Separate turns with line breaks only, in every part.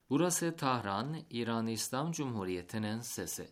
Burası Tahran, İran İslam Cumhuriyeti'nin sesi.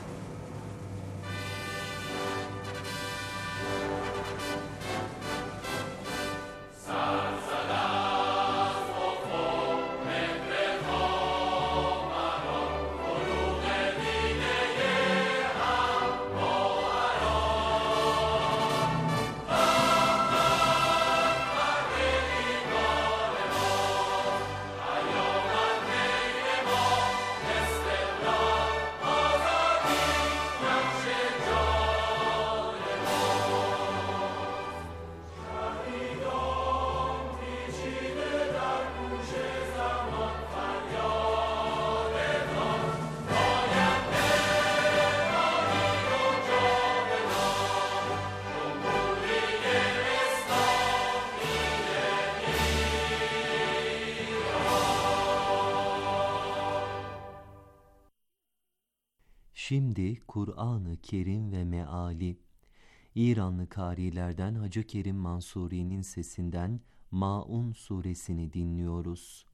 Şimdi Kur'an-ı Kerim ve meali, İranlı kârilerden Hacı Kerim Mansuri'nin sesinden Maun suresini dinliyoruz.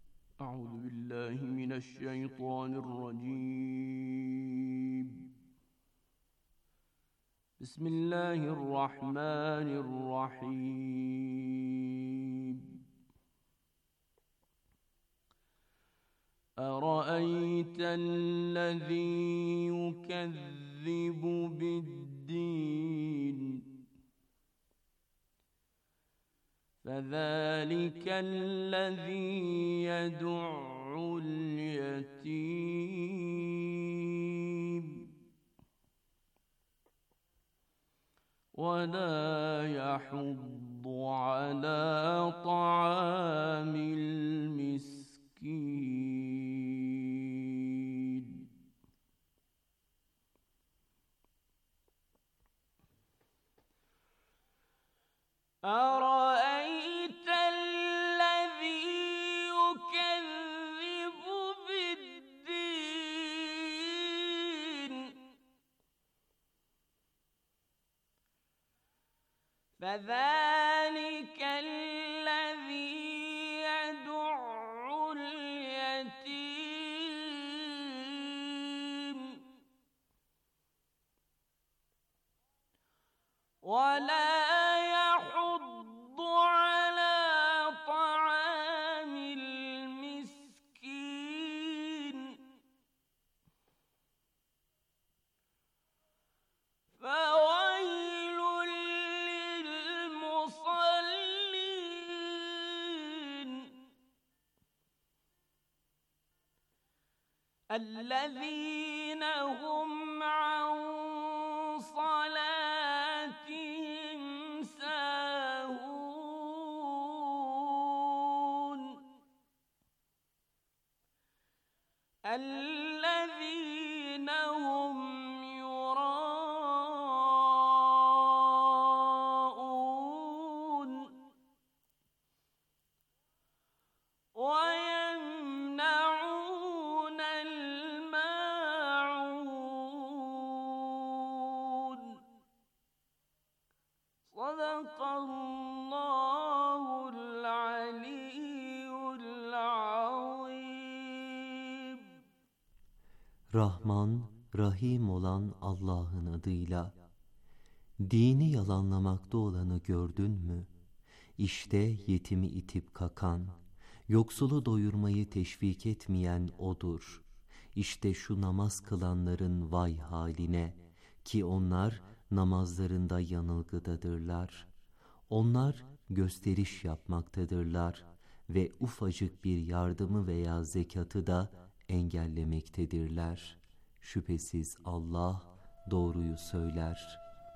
Euzubillahimineşşeytanirracim. Bismillahirrahmanirrahim. أرأيت الذي يكذب بالدين فذلك الذي يدع اليتيم ولا يحض على طعام المسكين أرأيت الذي يكذب بالدين فذلك الذي يدع اليتيم ولا يحض على طعام المسكين فويل للمصلين الذين هم عن صلاتهم ساهون الذين هم يراءون ويمنعون الماعون صدق الله العلي العظيم.
Rahman, Rahim olan Allah'ın adıyla. Dini yalanlamakta olanı gördün mü? İşte yetimi itip kakan, yoksulu doyurmayı teşvik etmeyen odur. İşte şu namaz kılanların vay haline, ki onlar namazlarında yanılgıdadırlar. Onlar gösteriş yapmaktadırlar ve ufacık bir yardımı veya zekatı da engellemektedirler. Şüphesiz Allah doğruyu söyler.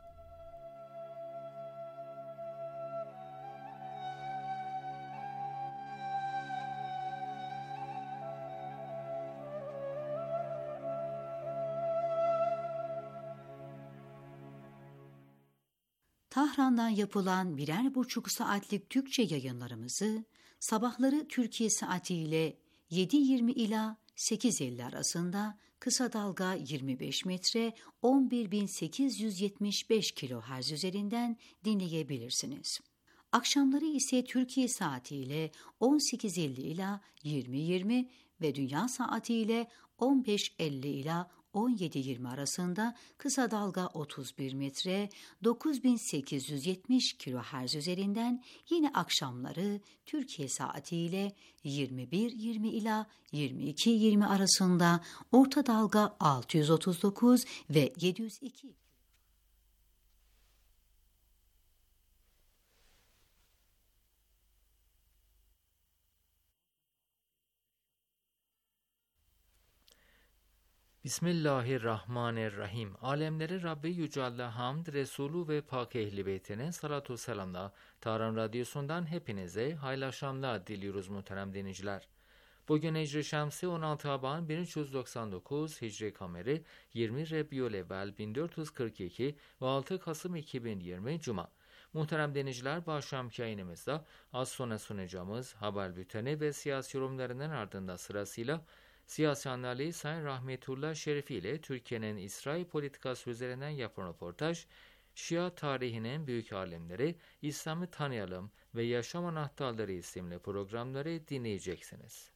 Tahran'dan yapılan 1,5 saatlik Türkçe yayınlarımızı sabahları Türkiye saatiyle 7:20 ila 8:50 arasında kısa dalga 25 metre 11.875 kHz üzerinden dinleyebilirsiniz. Akşamları ise Türkiye saatiyle 18:50 ila 20:20 ve dünya saatiyle 15.50 ila 17.20 arasında kısa dalga 31 metre 9870 kHz üzerinden, yine akşamları Türkiye saatiyle 21.20 ila 22.20 arasında orta dalga 639 ve 702.
Bismillahirrahmanirrahim. Alemleri Rabbi Yüce Allah hamd, Resulü ve Pak Ehli Beytine salatu selamla. Tahran Radyosu'ndan hepinize hayırlı akşamlar diliyoruz muhterem dinleyiciler. Bugün Hicri Şemsi 16 Haban 1399, Hicri Kameri 20 Rebiyülevvel 1442 ve 6 Kasım 2020 Cuma. Muhterem dinleyiciler, bu akşamki yayınımızda az sonra sunacağımız haber bülteni ve siyasi yorumlarının ardından sırasıyla siyasi analiz Sayın Rahmetullah Şerifi ile Türkiye'nin İsrail politikası üzerinden yapılan röportaj, Şia tarihinin büyük alimleri, İslam'ı tanıyalım ve yaşam anahtarları isimli programları dinleyeceksiniz.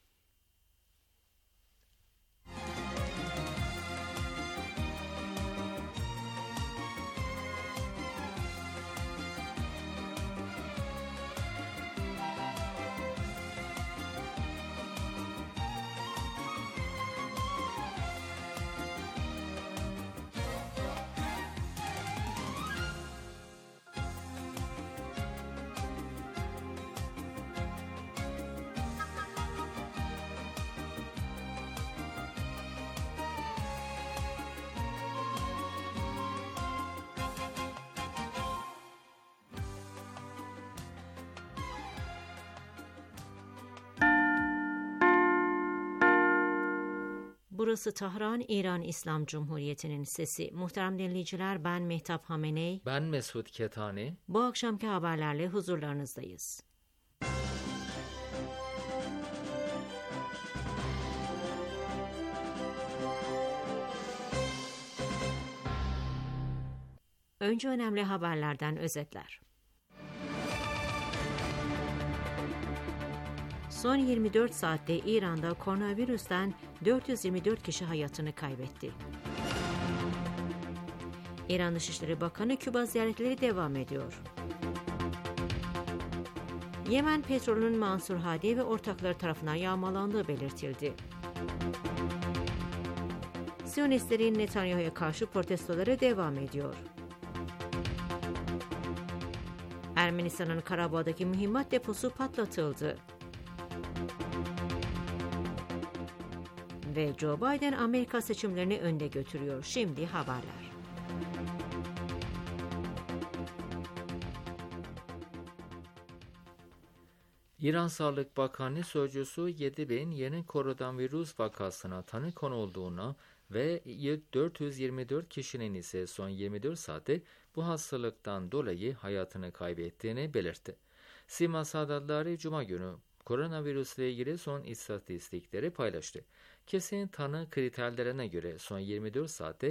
Burası Tahran, İran İslam Cumhuriyeti'nin sesi. Muhterem dinleyiciler, ben Mehtap Hameney.
Ben Mesut Ketani.
Bu akşamki haberlerle huzurlarınızdayız. Önce önemli haberlerden özetler. Son 24 saatte İran'da koronavirüsten 424 kişi hayatını kaybetti. İran Dışişleri Bakanı Küba ziyaretleri devam ediyor. Yemen petrolünün Mansur Hadi ve ortakları tarafından yağmalandığı belirtildi. Siyonistlerin Netanyahu'ya karşı protestoları devam ediyor. Ermenistan'ın Karabağ'daki mühimmat deposu patlatıldı. Ve Joe Biden Amerika seçimlerini önde götürüyor. Şimdi haberler.
İran Sağlık Bakanı Sözcüsü 7.000 yeni koronavirüs vakasına tanı konulduğuna ve 424 kişinin ise son 24 saatte bu hastalıktan dolayı hayatını kaybettiğini belirtti. SİMA Sadatları Cuma günü koronavirüsle ilgili son istatistikleri paylaştı. Kesin tanı kriterlerine göre son 24 saatte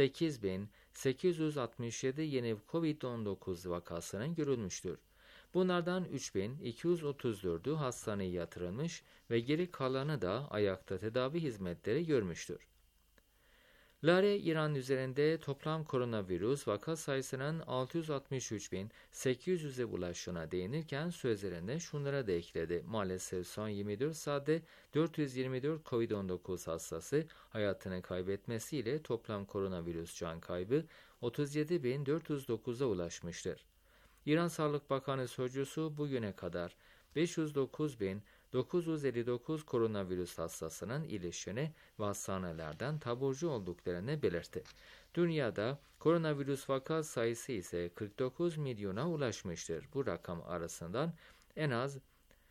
8.867 yeni COVID-19 vakasının görülmüştür. Bunlardan 3.234'ü hastaneye yatırılmış ve geri kalanı da ayakta tedavi hizmetleri görmüştür. Lare, İran üzerinde toplam koronavirüs vaka sayısının 663.800'e ulaştığına değinirken sözlerinde şunlara da ekledi. Maalesef son 24 saatte 424 COVID-19 hastası hayatını kaybetmesiyle toplam koronavirüs can kaybı 37.409'a ulaşmıştır. İran Sağlık Bakanı Sözcüsü bugüne kadar 509.959 koronavirüs hastasının iyileştiğini ve hastanelerden taburcu olduklarını belirtti. Dünyada koronavirüs vaka sayısı ise 49 milyona ulaşmıştır. Bu rakam arasından en az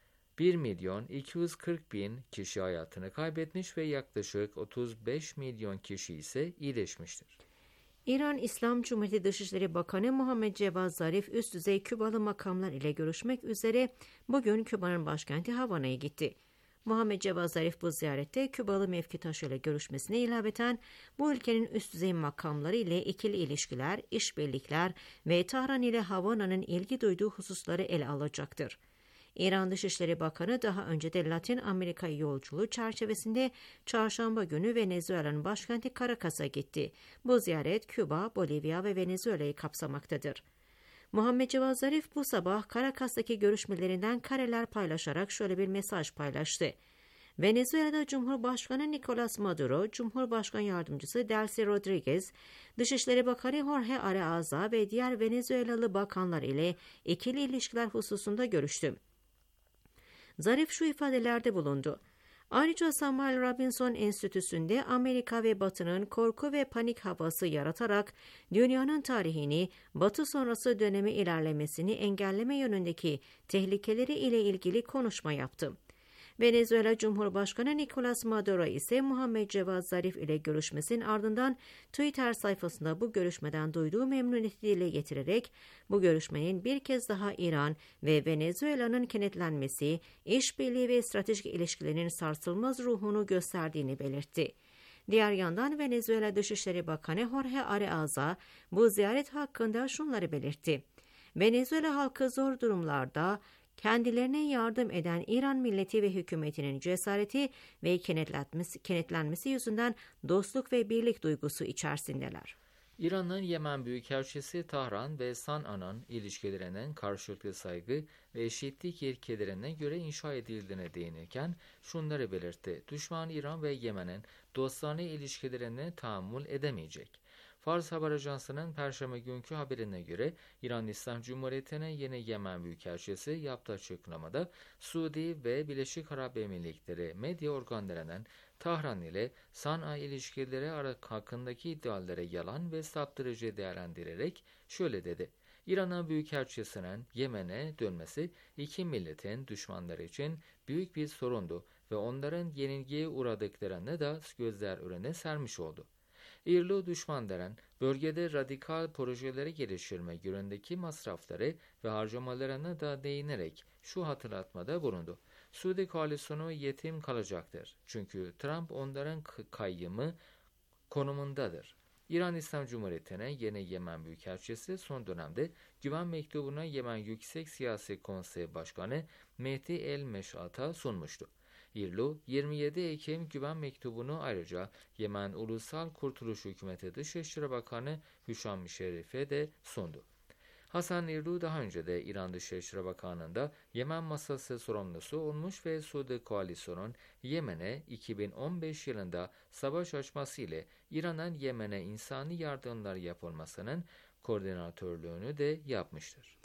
1.240.000 kişi hayatını kaybetmiş ve yaklaşık 35 milyon kişi ise iyileşmiştir.
İran İslam Cumhuriyeti Dışişleri Bakanı Muhammed Cevad Zarif üst düzey Kübalı makamlar ile görüşmek üzere bugün Küba'nın başkenti Havana'ya gitti. Muhammed Cevad Zarif bu ziyarette Kübalı mevkitaşı ile görüşmesine ilaveten bu ülkenin üst düzey makamları ile ikili ilişkiler, işbirlikler ve Tahran ile Havana'nın ilgi duyduğu hususları ele alacaktır. İran Dışişleri Bakanı daha önce de Latin Amerika yolculuğu çerçevesinde çarşamba günü Venezuela'nın başkenti Caracas'a gitti. Bu ziyaret Küba, Bolivya ve Venezuela'yı kapsamaktadır. Muhammed Cevat Zarif bu sabah Caracas'taki görüşmelerinden kareler paylaşarak şöyle bir mesaj paylaştı. Venezuela'da Cumhurbaşkanı Nicolas Maduro, Cumhurbaşkanı Yardımcısı Delcy Rodriguez, Dışişleri Bakanı Jorge Arreaza ve diğer Venezuelalı bakanlar ile ikili ilişkiler hususunda görüştü. Zarif şu ifadelerde bulundu. Ayrıca Samuel Robinson Enstitüsü'nde Amerika ve Batı'nın korku ve panik havası yaratarak dünyanın tarihini, Batı sonrası dönemi ilerlemesini engelleme yönündeki tehlikeleri ile ilgili konuşma yaptı. Venezuela Cumhurbaşkanı Nicolas Maduro ise Muhammed Cevat Zarif ile görüşmesinin ardından Twitter sayfasında bu görüşmeden duyduğu memnuniyeti dile getirerek bu görüşmenin bir kez daha İran ve Venezuela'nın kenetlenmesi, işbirliği ve stratejik ilişkilerinin sarsılmaz ruhunu gösterdiğini belirtti. Diğer yandan Venezuela Dışişleri Bakanı Jorge Arreaza bu ziyaret hakkında şunları belirtti. Venezuela halkı zor durumlarda kendilerine yardım eden İran milleti ve hükümetinin cesareti ve kenetlenmesi yüzünden dostluk ve birlik duygusu içerisindeler.
İran'ın Yemen Büyükelçisi Tahran ve San'a'nın ilişkilerinin karşılıklı saygı ve eşitlik ilkelerine göre inşa edildiğine değinirken şunları belirtti. Düşman İran ve Yemen'in dostane ilişkilerine tahammül edemeyecek. Fars Haber Ajansı'nın Perşembe günkü haberine göre İran İslam Cumhuriyeti'ne yeni Yemen Büyükelçisi yaptığı açıklamada Suudi ve Birleşik Arap Emirlikleri medya organlarının Tahran ile San'a ilişkileri hakkındaki iddiaları yalan ve saptırıcı değerlendirerek şöyle dedi. İran'ın Büyükelçisi'nin Yemen'e dönmesi iki milletin düşmanları için büyük bir sorundu ve onların yenilgiye uğradıklarını da gözler önüne sermiş oldu. İrlu düşmanların bölgede radikal projeleri geliştirme yönündeki masrafları ve harcamalarına da değinerek şu hatırlatmada bulundu. Suudi koalisyonu yetim kalacaktır. Çünkü Trump onların kayyımı konumundadır. İran İslam Cumhuriyeti'ne yeni Yemen Büyükelçisi son dönemde güven mektubunu Yemen Yüksek Siyasi Konsey Başkanı Mehdi El Meşat'a sunmuştu. İrlu, 27 Ekim güven mektubunu ayrıca Yemen Ulusal Kurtuluş Hükümeti Dışişleri Bakanı Hüşam Şerif'e de sundu. Hasan İrlu daha önce de İran Dışişleri Bakanlığı'nda Yemen masası sorumlusu olmuş ve Suudi Koalisyon'un Yemen'e 2015 yılında savaş açması ile İran'ın Yemen'e insani yardımlar yapılmasının koordinatörlüğünü de yapmıştır.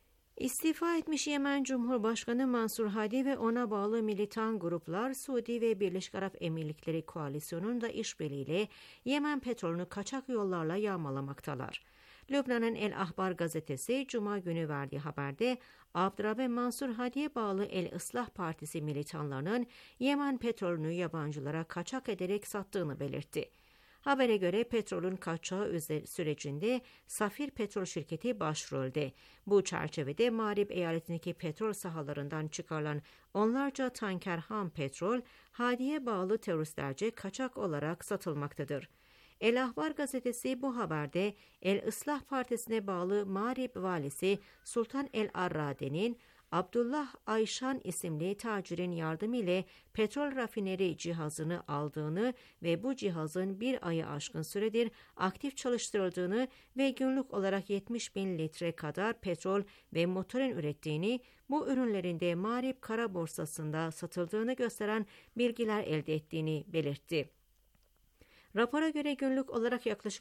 İstifa etmiş Yemen Cumhurbaşkanı Mansur Hadi ve ona bağlı militan gruplar Suudi ve Birleşik Arap Emirlikleri koalisyonunun da işbirliğiyle Yemen petrolünü kaçak yollarla yağmalamaktalar. Lübnan'ın El Ahbar gazetesi Cuma günü verdiği haberde Abdurrahman Mansur Hadi'ye bağlı El Islah Partisi militanlarının Yemen petrolünü yabancılara kaçak ederek sattığını belirtti. Habere göre petrolün kaçağı sürecinde Safir Petrol Şirketi başrolde. Bu çerçevede Mağrib eyaletindeki petrol sahalarından çıkarılan onlarca tanker ham petrol, Hadi'ye bağlı teröristlerce kaçak olarak satılmaktadır. El Ahbar gazetesi bu haberde El Islah Partisi'ne bağlı Mağrib valisi Sultan El Arrade'nin Abdullah Ayşan isimli tacirin yardımıyla petrol rafineri cihazını aldığını ve bu cihazın bir ayı aşkın süredir aktif çalıştırıldığını ve günlük olarak 70.000 litre kadar petrol ve motorin ürettiğini, bu ürünlerin de Mağrib Kara Borsası'nda satıldığını gösteren bilgiler elde ettiğini belirtti. Rapora göre günlük olarak yaklaşık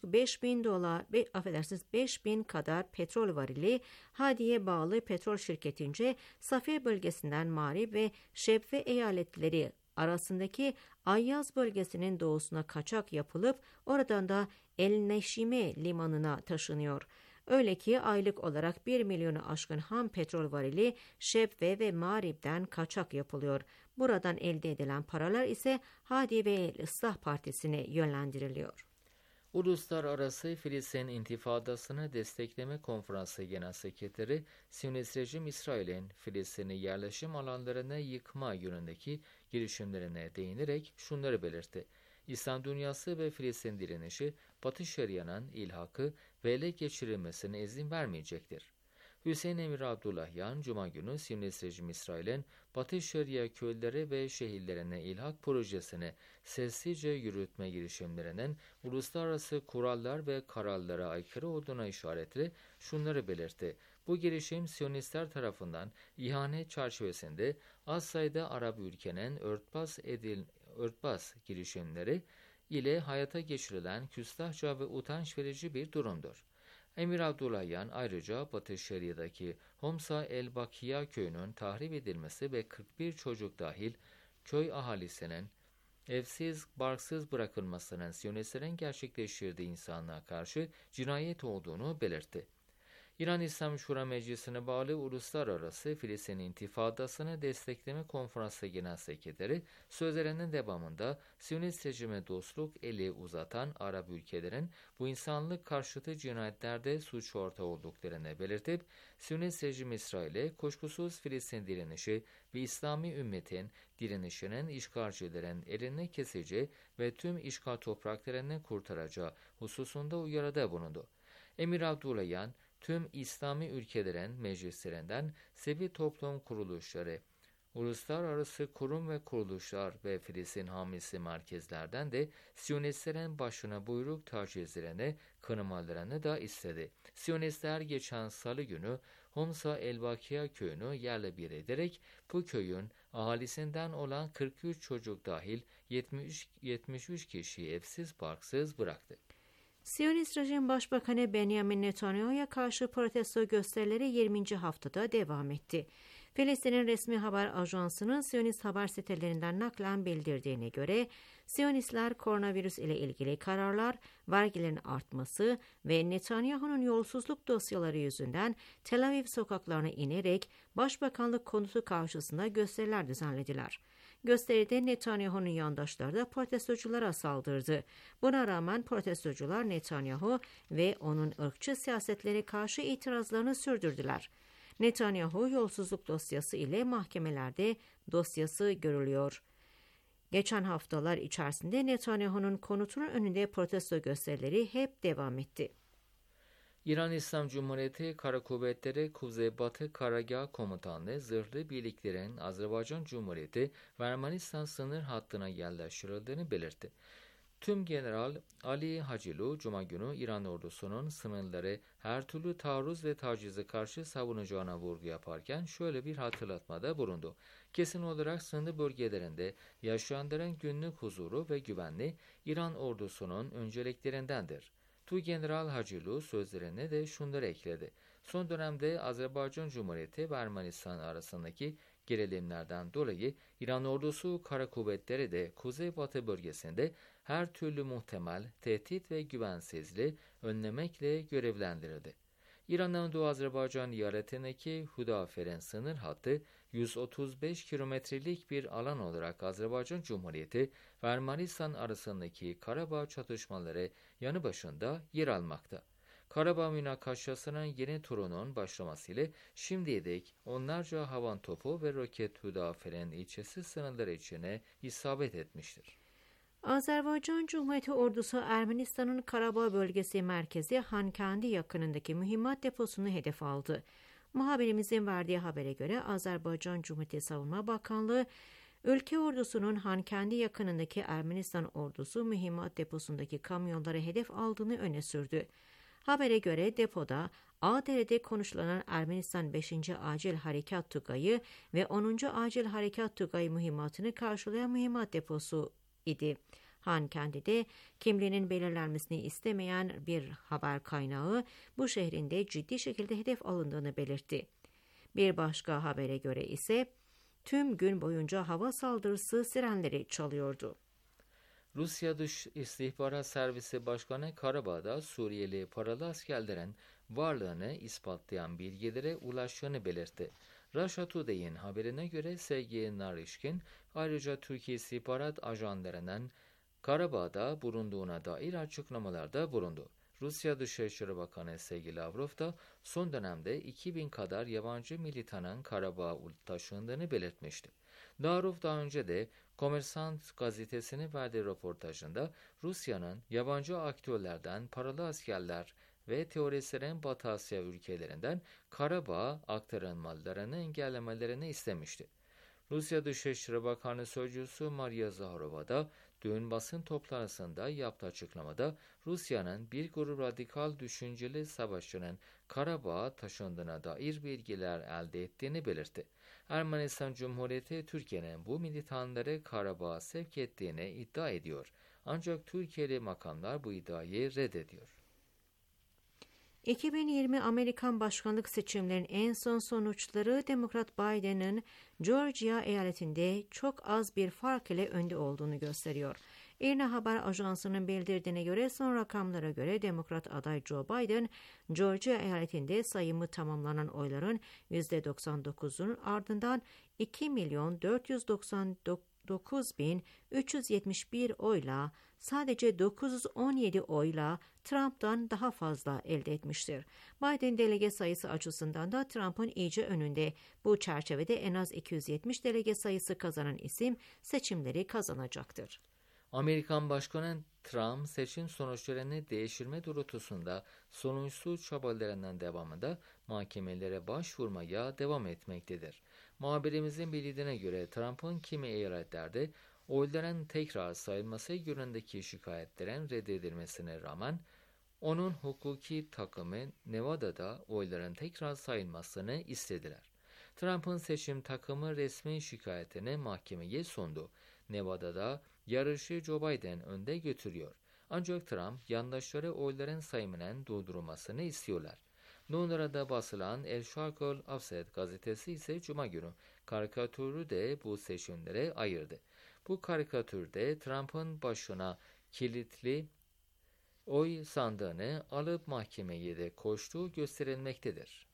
5.000 kadar petrol varili Hadi'ye bağlı petrol şirketince Safiye bölgesinden Mağrib ve Şebve eyaletleri arasındaki Ayyaz bölgesinin doğusuna kaçak yapılıp oradan da El Neşime limanına taşınıyor. Öyle ki aylık olarak 1 milyonu aşkın ham petrol varili Şebve ve Mağrib'den kaçak yapılıyor. Buradan elde edilen paralar ise Hadi ve El Islah Partisi'ne yönlendiriliyor.
Uluslararası Filistin İntifadası'nı Destekleme Konferansı Genel Sekreteri Siyonist rejim İsrail'in Filistin'i yerleşim alanlarına yıkma yönündeki girişimlerine değinerek şunları belirtti. İslam dünyası ve Filistin direnişi Batı Şeria'nın ilhakı ve ele geçirilmesine izin vermeyecektir. Hüseyin Emir Abdullahyan, Cuma günü Siyonist rejim İsrail'in Batı Şeria köyleri ve şehirlerine ilhak projesini sessizce yürütme girişimlerinin uluslararası kurallar ve kararlara aykırı olduğuna işaretli şunları belirtti. Bu girişim Siyonistler tarafından ihanet çerçevesinde az sayıda Arap ülkenin örtbas girişimleri ile hayata geçirilen küstahça ve utanç verici bir durumdur. Emir Abdullahyan ayrıca Batı Şeria'daki Homsa el-Bakiya köyünün tahrip edilmesi ve 41 çocuk dahil köy ahalisinin evsiz, barksız bırakılmasının Siyonistlerin gerçekleştirdiği insanlığa karşı cinayet olduğunu belirtti. İran İslam Şura Meclisi'ne bağlı Uluslararası Filistin İntifadası'nı destekleme konferansı genel sekreteri sözlerinin devamında Siyonist rejime dostluk eli uzatan Arap ülkelerin bu insanlık karşıtı cinayetlerde suç ortağı olduklarını belirtip Siyonist rejim İsrail'e kuşkusuz Filistin direnişi ve İslami ümmetin direnişinin işgalcilerin elini kesici ve tüm işgal topraklarını kurtaracağı hususunda uyarıda bulundu. Emir Abdullahyan, tüm İslami ülkelerin meclislerinden, sivil toplum kuruluşları, uluslararası kurum ve kuruluşlar ve Filistin hamisi merkezlerden de Siyonistlerin başına buyruk tacizlerini, kınamalarını da istedi. Siyonistler geçen salı günü Homsa el-Bakiya köyünü yerle bir ederek bu köyün ahalisinden olan 43 çocuk dahil 73 kişiyi evsiz barksız bıraktı.
Siyonist rejim Başbakanı Benjamin Netanyahu'ya karşı protesto gösterileri 20. haftada devam etti. Filistin'in resmi haber ajansının Siyonist haber sitelerinden naklen bildirdiğine göre, Siyonistler koronavirüs ile ilgili kararlar, vergilerin artması ve Netanyahu'nun yolsuzluk dosyaları yüzünden Tel Aviv sokaklarına inerek Başbakanlık konutu karşısında gösteriler düzenlediler. Gösteride Netanyahu'nun yandaşları da protestoculara saldırdı. Buna rağmen protestocular Netanyahu ve onun ırkçı siyasetlerine karşı itirazlarını sürdürdüler. Netanyahu yolsuzluk dosyası ile mahkemelerde dosyası görülüyor. Geçen haftalar içerisinde Netanyahu'nun konutunun önünde protesto gösterileri hep devam etti.
İran İslam Cumhuriyeti Kara Kuvvetleri Kuzeybatı Karagah Komutanlığı zırhlı birliklerin Azerbaycan Cumhuriyeti ve Ermenistan sınır hattına yerleştirildiğini belirtti. Tüm General Ali Hacilu, Cuma günü İran ordusunun sınırları her türlü taarruz ve tacize karşı savunacağına vurgu yaparken şöyle bir hatırlatmada bulundu. Kesin olarak sınır bölgelerinde yaşayanların günlük huzuru ve güvenliği İran ordusunun önceliklerindendir. General Hacilu sözlerine de şunları ekledi. Son dönemde Azerbaycan Cumhuriyeti ve Ermenistan arasındaki gerilimlerden dolayı İran ordusu kara kuvvetleri de Kuzeybatı bölgesinde her türlü muhtemel tehdit ve güvensizliği önlemekle görevlendirildi. İran'ın Doğu Azerbaycan iyaletindeki Hudafer'in sınır hattı 135 kilometrelik bir alan olarak Azerbaycan Cumhuriyeti ve Ermenistan arasındaki Karabağ çatışmaları yanı başında yer almakta. Karabağ münakaşasının yeni turunun başlamasıyla şimdiye dek onlarca havan topu ve roket Hudafer'in ilçesi sınırları içine isabet etmiştir.
Azerbaycan Cumhuriyeti ordusu Ermenistan'ın Karabağ bölgesi merkezi Hankandi yakınındaki mühimmat deposunu hedef aldı. Muhabirimizin verdiği habere göre Azerbaycan Cumhuriyeti Savunma Bakanlığı, ülke ordusunun Hankandi yakınındaki Ermenistan ordusu mühimmat deposundaki kamyonları hedef aldığını öne sürdü. Habere göre depoda Ağdere'de konuşulan Ermenistan 5. Acil Harekat Tugayı ve 10. Acil Harekat Tugayı mühimmatını karşılayan mühimmat deposu idi. Hankandi'de kimliğinin belirlenmesini istemeyen bir haber kaynağı bu şehrin de ciddi şekilde hedef alındığını belirtti. Bir başka habere göre ise tüm gün boyunca hava saldırısı sirenleri çalıyordu.
Rusya Dış İstihbarat Servisi Başkanı Karabağ'da Suriyeli paralı askerlerin varlığını ispatlayan bilgilere ulaştığını belirtti. Russia Today'in haberine göre Sergey Narishkin ayrıca Türkiye istihbarat ajanlarının Karabağ'da bulunduğuna dair açıklamalarda bulundu. Rusya Dışişleri Bakanı Sergey Lavrov da son dönemde 2000 kadar yabancı militanın Karabağ'a taşındığını belirtmişti. Lavrov daha önce de Kommersant gazetesine verdiği röportajında Rusya'nın yabancı aktörlerden paralı askerler ve teorisyen Batı Asya ülkelerinden Karabağ aktarılmalarını engellemelerini istemişti. Rusya Dışişleri Bakanı Sözcüsü Maria Zaharova da dün basın toplantısında yaptığı açıklamada Rusya'nın bir grup radikal düşünceli savaşçının Karabağ'a taşındığına dair bilgiler elde ettiğini belirtti. Ermenistan Cumhuriyeti Türkiye'nin bu militanları Karabağ'a sevk ettiğini iddia ediyor. Ancak Türkiye'li makamlar bu iddiayı reddediyor.
2020 Amerikan başkanlık seçimlerinin en son sonuçları Demokrat Biden'ın Georgia eyaletinde çok az bir fark ile önde olduğunu gösteriyor. İRNA Haber Ajansı'nın bildirdiğine göre son rakamlara göre Demokrat aday Joe Biden, Georgia eyaletinde sayımı tamamlanan oyların %99'unun ardından 2.499.371 oyla sadece 917 oyla Trump'tan daha fazla elde etmiştir. Biden delege sayısı açısından da Trump'ın iyice önünde. Bu çerçevede en az 270 delege sayısı kazanan isim seçimleri kazanacaktır.
Amerikan Başkanı Trump seçim sonuçlarını değiştirme doğrultusunda sonuçsuz çabalarının devamında mahkemelere başvurmaya devam etmektedir. Muhabirimizin bildiğine göre Trump'ın kimi eyaletlerde oyların tekrar sayılması yönündeki şikayetlerin reddedilmesine rağmen onun hukuki takımı Nevada'da oyların tekrar sayılmasını istediler. Trump'ın seçim takımı resmi şikayetini mahkemeye sundu. Nevada'da yarışı Joe Biden önde götürüyor. Ancak Trump yandaşları oyların sayımının durdurulmasını istiyorlar. Londra'da basılan El Sharqul Awsat gazetesi ise Cuma günü karikatürü de bu seçimlere ayırdı. Bu karikatürde Trump'ın başına kilitli oy sandığını alıp mahkemeye de koştuğu gösterilmektedir.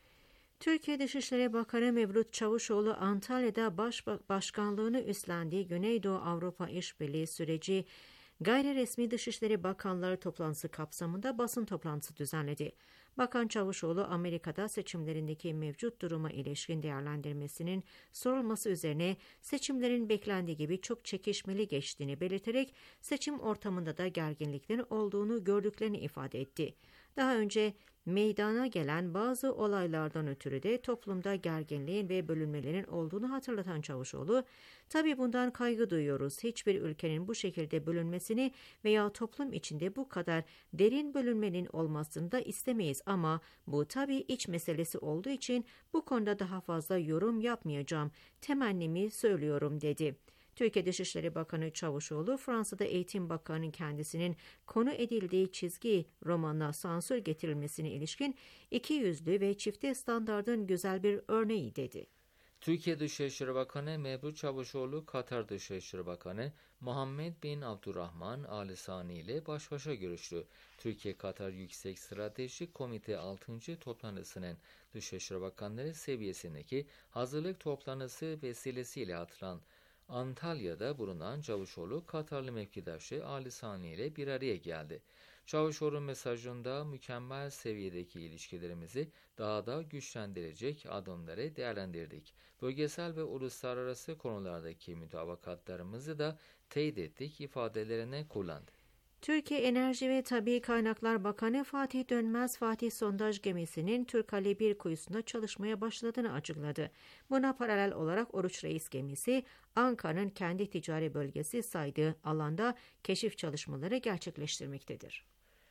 Türkiye Dışişleri Bakanı Mevlüt Çavuşoğlu Antalya'da başkanlığını üstlendiği Güneydoğu Avrupa İşbirliği süreci gayri resmi Dışişleri Bakanları toplantısı kapsamında basın toplantısı düzenledi. Bakan Çavuşoğlu Amerika'da seçimlerindeki mevcut duruma ilişkin değerlendirmesinin sorulması üzerine seçimlerin beklendiği gibi çok çekişmeli geçtiğini belirterek seçim ortamında da gerginliklerin olduğunu gördüklerini ifade etti. Daha önce meydana gelen bazı olaylardan ötürü de toplumda gerginliğin ve bölünmelerin olduğunu hatırlatan Çavuşoğlu, "Tabii bundan kaygı duyuyoruz. Hiçbir ülkenin bu şekilde bölünmesini veya toplum içinde bu kadar derin bölünmenin olmasını da istemeyiz ama bu tabii iç meselesi olduğu için bu konuda daha fazla yorum yapmayacağım. Temennimi söylüyorum." dedi. Türkiye Dışişleri Bakanı Çavuşoğlu, Fransa'da Eğitim Bakanı'nın kendisinin konu edildiği çizgi romanına sansür getirilmesine ilişkin ikiyüzlü ve çifte standardın güzel bir örneği dedi.
Türkiye Dışişleri Bakanı Mevlüt Çavuşoğlu, Katar Dışişleri Bakanı Muhammed bin Abdurrahman Al Sani ile baş başa görüştü. Türkiye-Katar Yüksek Stratejik Komite 6. toplantısının Dışişleri Bakanları seviyesindeki hazırlık toplantısı vesilesiyle atılan Antalya'da bulunan Çavuşoğlu, Katarlı mevkidaşı Ali Sani ile bir araya geldi. Çavuşoğlu mesajında mükemmel seviyedeki ilişkilerimizi daha da güçlendirecek adımları değerlendirdik. Bölgesel ve uluslararası konulardaki mutabakatlarımızı da teyit ettik ifadelerini kullandı.
Türkiye Enerji ve Tabii Kaynaklar Bakanı Fatih Dönmez, Fatih sondaj gemisinin Türkali 1 kuyusunda çalışmaya başladığını açıkladı. Buna paralel olarak Oruç Reis gemisi, Ankara'nın kendi ticari bölgesi saydığı alanda keşif çalışmaları gerçekleştirmektedir.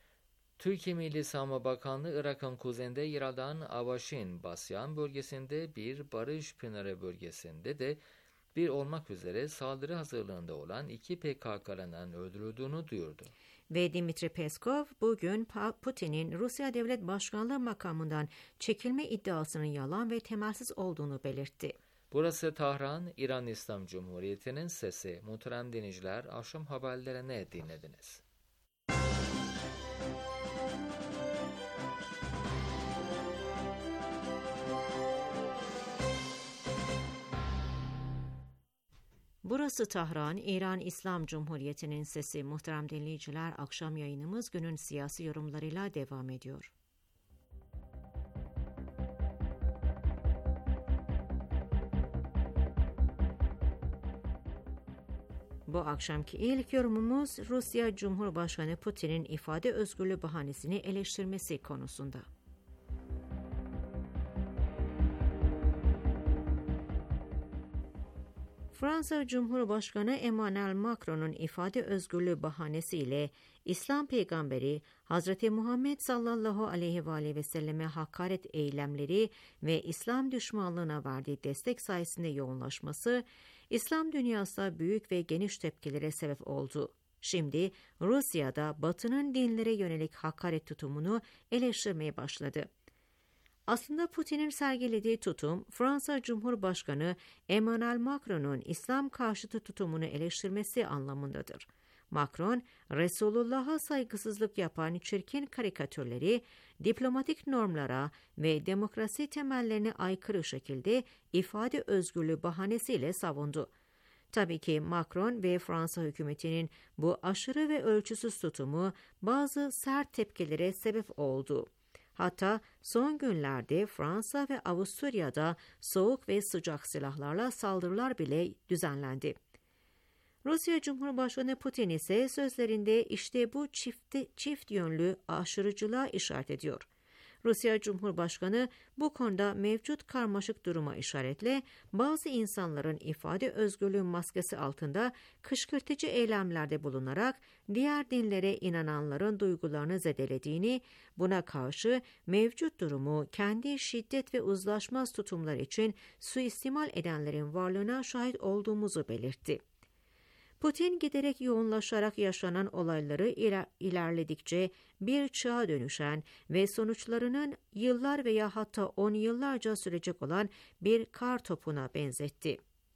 Türkiye Milli Savunma Bakanlığı, Irak'ın kuzeyinde yer alan Avaşin Basyan bölgesinde bir Barış Pınarı bölgesinde de bir olmak üzere saldırı hazırlığında olan 2 PKK'lı'nın öldürüldüğünü duyurdu.
Ve Dmitri Peskov bugün Putin'in Rusya Devlet Başkanlığı makamından çekilme iddiasının yalan ve temelsiz olduğunu belirtti.
Burası Tahran, İran İslam Cumhuriyeti'nin sesi. Muhterem dinleyiciler, akşam haberlerini dinlediniz.
Burası Tahran, İran İslam Cumhuriyeti'nin sesi. Muhterem dinleyiciler, akşam yayınımız günün siyasi yorumlarıyla devam ediyor. Bu akşamki ilk yorumumuz Rusya Cumhurbaşkanı Putin'in ifade özgürlüğü bahanesini eleştirmesi konusunda. Fransa Cumhurbaşkanı Emmanuel Macron'un ifade özgürlüğü bahanesiyle İslam peygamberi Hz. Muhammed sallallahu aleyhi ve selleme hakaret eylemleri ve İslam düşmanlığına verdiği destek sayesinde yoğunlaşması, İslam dünyasında büyük ve geniş tepkilere sebep oldu. Şimdi Rusya'da Batı'nın dinlere yönelik hakaret tutumunu eleştirmeye başladı. Aslında Putin'in sergilediği tutum, Fransa Cumhurbaşkanı Emmanuel Macron'un İslam karşıtı tutumunu eleştirmesi anlamındadır. Macron, Resulullah'a saygısızlık yapan çirkin karikatürleri, diplomatik normlara ve demokrasi temellerine aykırı şekilde ifade özgürlüğü bahanesiyle savundu. Tabii ki Macron ve Fransa hükümetinin bu aşırı ve ölçüsüz tutumu bazı sert tepkilere sebep oldu. Hatta son günlerde Fransa ve Avusturya'da soğuk ve sıcak silahlarla saldırılar bile düzenlendi. Rusya Cumhurbaşkanı Putin ise sözlerinde işte bu çift yönlü aşırıcılığa işaret ediyor. Rusya Cumhurbaşkanı bu konuda mevcut karmaşık duruma işaretle bazı insanların ifade özgürlüğü maskesi altında kışkırtıcı eylemlerde bulunarak diğer dinlere inananların duygularını zedelediğini, buna karşı mevcut durumu kendi şiddet ve uzlaşmaz tutumlar için suistimal edenlerin varlığına şahit olduğumuzu belirtti. Putin giderek yoğunlaşarak yaşanan olayları ilerledikçe bir çağa dönüşen ve sonuçlarının yıllar veya hatta 10 yıllarca sürecek olan bir kar topuna benzetti.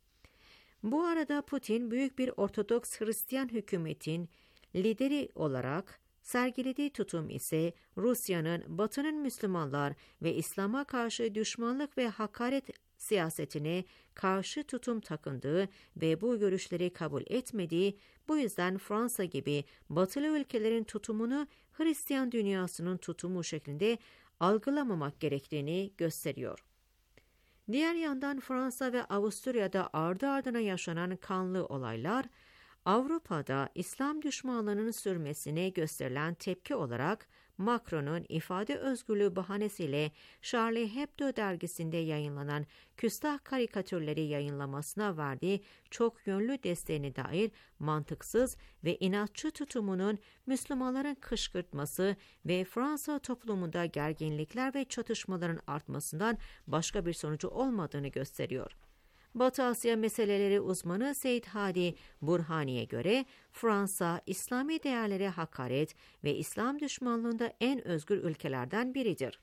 Bu arada Putin büyük bir Ortodoks Hristiyan hükümetin lideri olarak sergilediği tutum ise Rusya'nın Batı'nın Müslümanlar ve İslam'a karşı düşmanlık ve hakaret siyasetine karşı tutum takındığı ve bu görüşleri kabul etmediği, bu yüzden Fransa gibi batılı ülkelerin tutumunu Hristiyan dünyasının tutumu şeklinde algılamamak gerektiğini gösteriyor. Diğer yandan Fransa ve Avusturya'da ardı ardına yaşanan kanlı olaylar, Avrupa'da İslam düşmanlığının sürmesine gösterilen tepki olarak Macron'un ifade özgürlüğü bahanesiyle Charlie Hebdo dergisinde yayınlanan küstah karikatürleri yayınlamasına verdiği çok yönlü desteğine dair mantıksız ve inatçı tutumunun Müslümanların kışkırtması ve Fransa toplumunda gerginlikler ve çatışmaların artmasından başka bir sonucu olmadığını gösteriyor. Batı Asya meseleleri uzmanı Seyyid Hadi Burhani'ye göre Fransa, İslami değerlere hakaret ve İslam düşmanlığında en özgür ülkelerden biridir.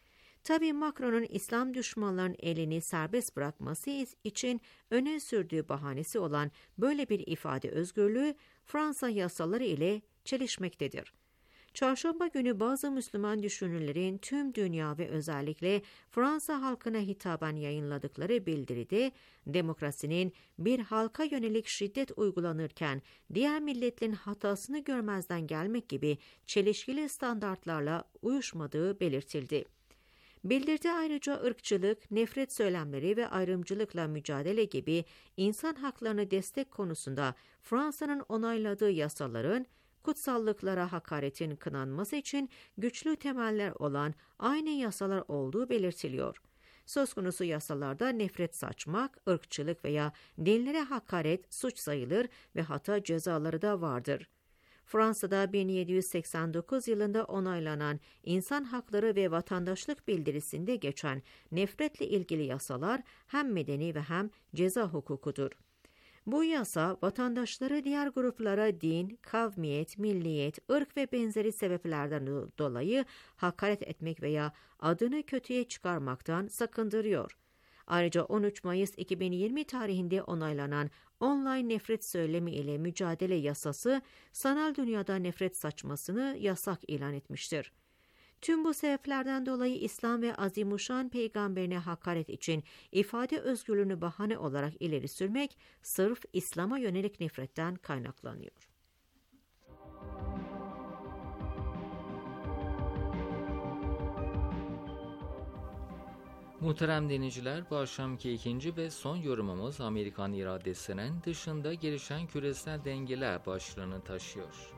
Tabii Macron'un İslam düşmanlarının elini serbest bırakması için öne sürdüğü bahanesi olan böyle bir ifade özgürlüğü Fransa yasaları ile çelişmektedir. Çarşamba günü bazı Müslüman düşünürlerin tüm dünya ve özellikle Fransa halkına hitaben yayınladıkları bildiride demokrasinin bir halka yönelik şiddet uygulanırken diğer milletlerin hatasını görmezden gelmek gibi çelişkili standartlarla uyuşmadığı belirtildi. Bildiride ayrıca ırkçılık, nefret söylemleri ve ayrımcılıkla mücadele gibi insan haklarını destek konusunda Fransa'nın onayladığı yasaların kutsallıklara hakaretin kınanması için güçlü temeller olan aynı yasalar olduğu belirtiliyor. Söz konusu yasalarda nefret saçmak, ırkçılık veya dinlere hakaret suç sayılır ve hatta cezaları da vardır. Fransa'da 1789 yılında onaylanan İnsan Hakları ve Vatandaşlık Bildirisi'nde geçen nefretle ilgili yasalar hem medeni ve hem ceza hukukudur. Bu yasa vatandaşları diğer gruplara din, kavmiyet, milliyet, ırk ve benzeri sebeplerden dolayı hakaret etmek veya adını kötüye çıkarmaktan sakındırıyor. Ayrıca 13 Mayıs 2020 tarihinde onaylanan online nefret söylemi ile mücadele yasası sanal dünyada nefret saçmasını yasak ilan etmiştir. Tüm bu sebeplerden dolayı İslam ve azimuşşan peygamberine hakaret için ifade özgürlüğünü bahane olarak ileri sürmek sırf İslam'a yönelik nefretten kaynaklanıyor.
Muhterem dinleyiciler, bu akşamki ikinci ve son yorumumuz Amerikan iradesinin dışında gelişen küresel dengeler başlığını taşıyor.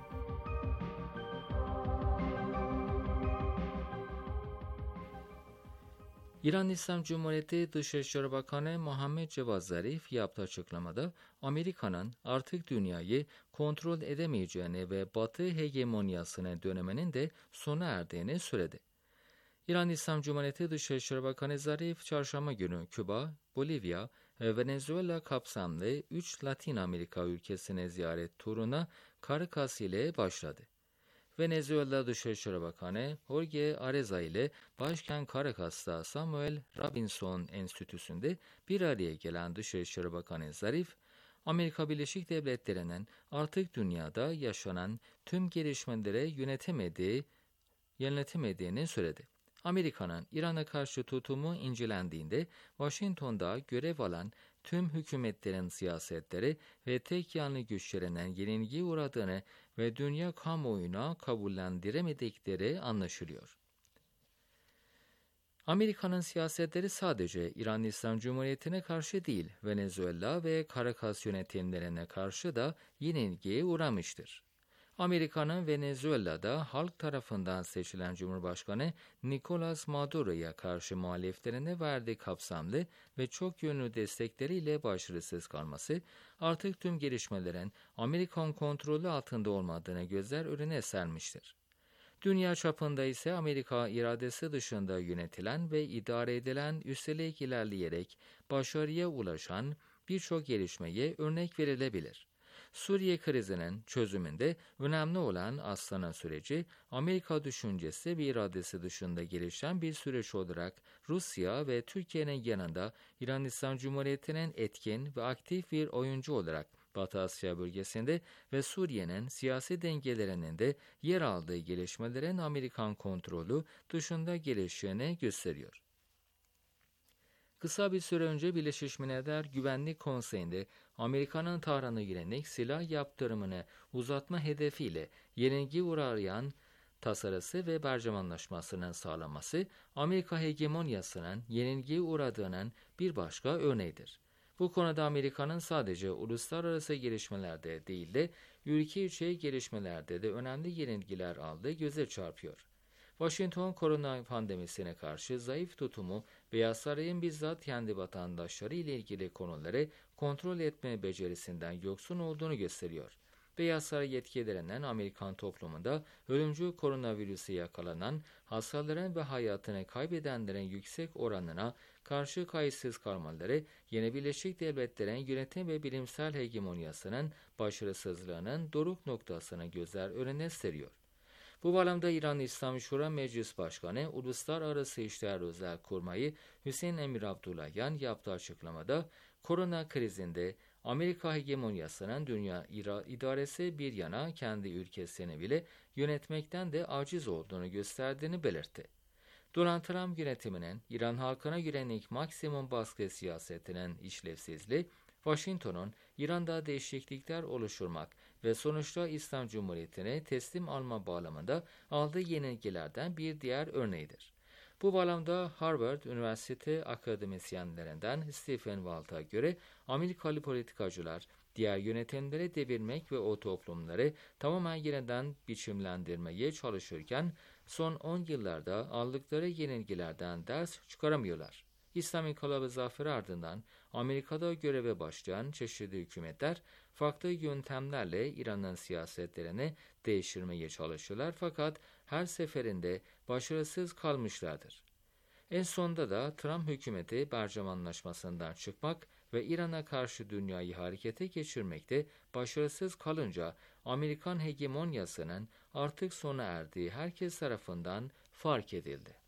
İran İslam Cumhuriyeti Dışişleri Bakanı Muhammed Cevad Zarif yaptığı açıklamada Amerika'nın artık dünyayı kontrol edemeyeceğini ve Batı hegemonyasına dönemenin de sona erdiğini söyledi. İran İslam Cumhuriyeti Dışişleri Bakanı Zarif, çarşamba günü Küba, Bolivya ve Venezuela kapsamlı 3 Latin Amerika ülkesine ziyaret turuna Caracas ile başladı. Venezuela Dışişleri Bakanı Jorge Areza ile başkent Caracas'ta Samuel Robinson Enstitüsü'nde bir araya gelen Dışişleri Bakanı Zarif, Amerika Birleşik Devletleri'nin artık dünyada yaşanan tüm gelişmeleri yönetemediğini söyledi. Amerika'nın İran'a karşı tutumu incelendiğinde Washington'da görev alan tüm hükümetlerin siyasetleri ve tek yanlı güçlerinin yenilgiye uğradığını ve dünya kamuoyuna kabullendiremedikleri anlaşılıyor. Amerika'nın siyasetleri sadece İran İslam Cumhuriyeti'ne karşı değil, Venezuela ve Caracas yönetimlerine karşı da yenilgiye uğramıştır. Amerika'nın Venezuela'da halk tarafından seçilen Cumhurbaşkanı Nicolas Maduro'ya karşı muhalefetlerine verdiği kapsamlı ve çok yönlü destekleriyle başarısız kalması, artık tüm gelişmelerin Amerikan kontrolü altında olmadığını gözler önüne sermiştir. Dünya çapında ise Amerika iradesi dışında yönetilen ve idare edilen, üstelik ilerleyerek başarıya ulaşan birçok gelişmeye örnek verilebilir. Suriye krizinin çözümünde önemli olan Astana süreci, Amerika düşüncesi ve iradesi dışında gelişen bir süreç olarak Rusya ve Türkiye'nin yanında İran İslam Cumhuriyeti'nin etkin ve aktif bir oyuncu olarak Batı Asya bölgesinde ve Suriye'nin siyasi dengelerinin de yer aldığı gelişmelerin Amerikan kontrolü dışında geliştiğini gösteriyor. Kısa bir süre önce Birleşmiş Milletler Güvenlik Konseyi'nde Amerika'nın Tahran'a yönelik silah yaptırımını uzatma hedefiyle yenilgiye uğrayan tasarısı ve Bercem Anlaşması'nın sağlanması, Amerika hegemonyasının yenilgiye uğradığının bir başka örneğidir. Bu konuda Amerika'nın sadece uluslararası gelişmelerde değil de ülke içi gelişmelerde de önemli yenilgiler aldığı göze çarpıyor. Washington, korona pandemisine karşı zayıf tutumu, Beyaz Saray'ın bizzat kendi vatandaşları ile ilgili konuları kontrol etme becerisinden yoksun olduğunu gösteriyor. Beyaz Saray yetkililerinden Amerikan toplumunda ölümcül koronavirüse yakalanan hastaların ve hayatını kaybedenlerin yüksek oranına karşı kayıtsız kalmaları, yeni Birleşik Devletler'in yönetim ve bilimsel hegemonyasının başarısızlığının doruk noktasını gözler önüne seriyor. Bu bağlamda İran İslam Şura Meclis Başkanı, Uluslararası İşler Özel Kurmayı Hüseyin Emir Abdullahian yaptığı açıklamada, korona krizinde Amerika hegemonyasının dünya idaresi bir yana kendi ülkesini bile yönetmekten de aciz olduğunu gösterdiğini belirtti. Donald Trump yönetiminin İran halkına yönelik maksimum baskı siyasetinin işlevsizliği, Washington'un İran'da değişiklikler oluşturmak ve sonuçta İslam Cumhuriyeti'ne teslim alma bağlamında aldığı yenilgilerden bir diğer örneğidir. Bu bağlamda Harvard Üniversitesi akademisyenlerinden Stephen Walt'a göre Amerikalı politikacılar diğer yönetimleri devirmek ve o toplumları tamamen yeniden biçimlendirmeye çalışırken son 10 yıllarda aldıkları yenilgilerden ders çıkaramıyorlar. İslam İnkılabı zaferi ardından Amerika'da göreve başlayan çeşitli hükümetler farklı yöntemlerle İran'ın siyasetlerini değiştirmeye çalışıyorlar, fakat her seferinde başarısız kalmışlardır. En sonunda da Trump hükümeti Bercem Anlaşması'ndan çıkmak ve İran'a karşı dünyayı harekete geçirmekte başarısız kalınca Amerikan hegemonyasının artık sona erdiği herkes tarafından fark edildi.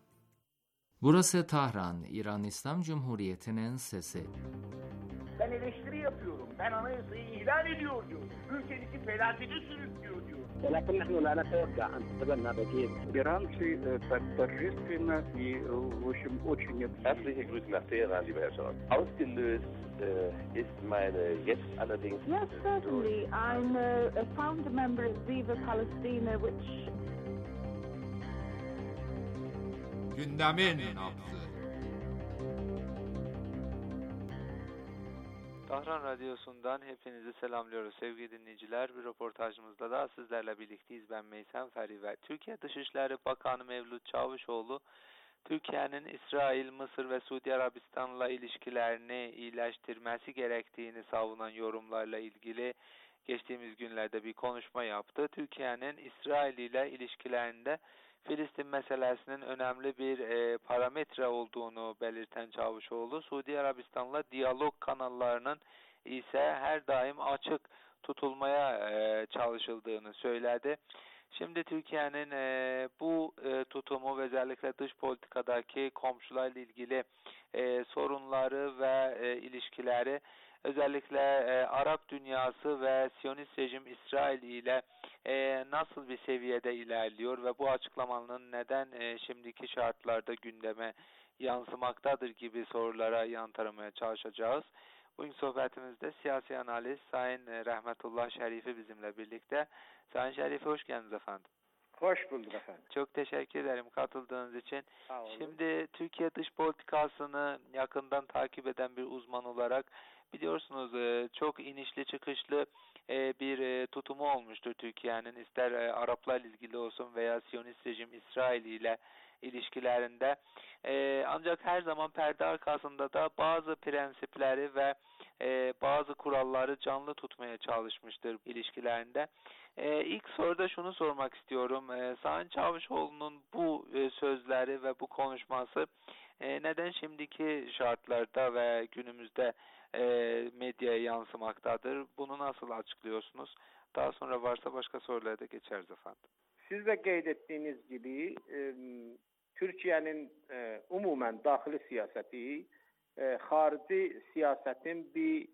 Burası Tahran, İran İslam Cumhuriyeti'nin sesi.
Beni eleştiri yapıyorum. Ben anayasayı ihlal ediyor diyorum. Ülkenizi felakete sürüklüyor diyor.
ولكن نحن لا نتوقع أن تتبنى بديل.
Иранцы торжественно и, в общем, очень...
Herzliche Grüße nach Teheran, lieber Herr Scholz. Ausgelöst ist meine jetzt allerdings...
Yes, certainly. I'm a founder member of Viva Palestina, which...
Gündemin nabzı.
Tahran Radyosu'ndan hepinizi selamlıyoruz sevgili dinleyiciler. Bir röportajımızda da sizlerle birlikteyiz. Ben Meysem Feri ve Türkiye Dışişleri Bakanı Mevlüt Çavuşoğlu, Türkiye'nin İsrail, Mısır ve Suudi Arabistan'la ilişkilerini iyileştirmesi gerektiğini savunan yorumlarla ilgili geçtiğimiz günlerde bir konuşma yaptı. Türkiye'nin İsrail ile ilişkilerinde Filistin meselesinin önemli bir parametre olduğunu belirten Çavuşoğlu, Suudi Arabistan'la diyalog kanallarının ise her daim açık tutulmaya çalışıldığını söyledi. Şimdi Türkiye'nin bu tutumu ve özellikle dış politikadaki komşularla ilgili sorunları ve ilişkileri özellikle Arap dünyası ve Siyonist rejim İsrail ile nasıl bir seviyede ilerliyor ve bu açıklamanın neden şimdiki şartlarda gündeme yansımaktadır gibi sorulara yanıt aramaya çalışacağız. Bugün sohbetimizde siyasi analist Sayın Rahmetullah Şerifi bizimle birlikte. Sayın Şerifi hoş geldiniz efendim.
Hoş bulduk efendim.
Çok teşekkür ederim katıldığınız için.
Sağ olun.
Şimdi Türkiye dış politikasını yakından takip eden bir uzman olarak biliyorsunuz çok inişli çıkışlı bir tutumu olmuştur Türkiye'nin, ister Araplarla ilgili olsun veya Siyonist rejim İsrail ile ilişkilerinde. Ancak her zaman perde arkasında da bazı prensipleri ve bazı kuralları canlı tutmaya çalışmıştır ilişkilerinde. İlk soruda şunu sormak istiyorum. Sayın Çavuşoğlu'nun bu sözleri ve bu konuşması neden şimdiki şartlarda ve günümüzde medyaya yansımaktadır? Bunu nasıl açıklıyorsunuz? Daha sonra varsa başka sorulara da geçeriz efendim.
Siz de qeyd ettiğiniz gibi Türkiye'nin umumen daxili siyaseti xarici siyasetin bir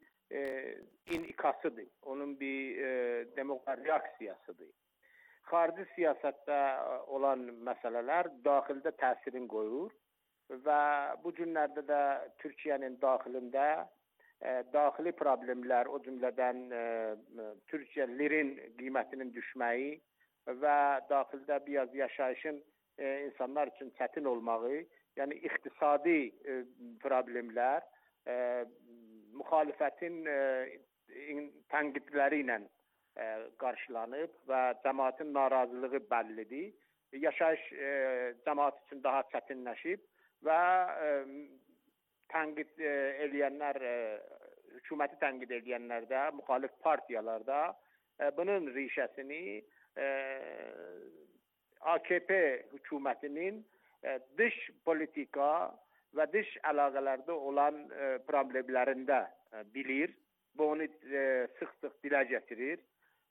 inikasıdır. Onun bir demokrat reaksiyasıdır. Xarici siyasette olan meseleler daxilde təsirin qoyur ve bu günlerde de Türkiye'nin daxilinde daxili problemler, o cümleden Türkiyelilerin kıymetinin düşmeyi ve daxilde biraz yaşayışın insanlar için çətin olmağı, yani iktisadi problemler, muhalefetin tənqidləri ilə qarşılanıb və cəmaətin narazılığı bəllidir. Yaşayış cəmaət üçün daha çətinləşib və tənqid eləyənlər, hüküməti tənqid eləyənlər də, müxalif partiyalarda bunun rişəsini AKP hükümetinin dış politika ve dış əlaqələrdə olan problemlərində bilir. Bu onu sık dilə gətirir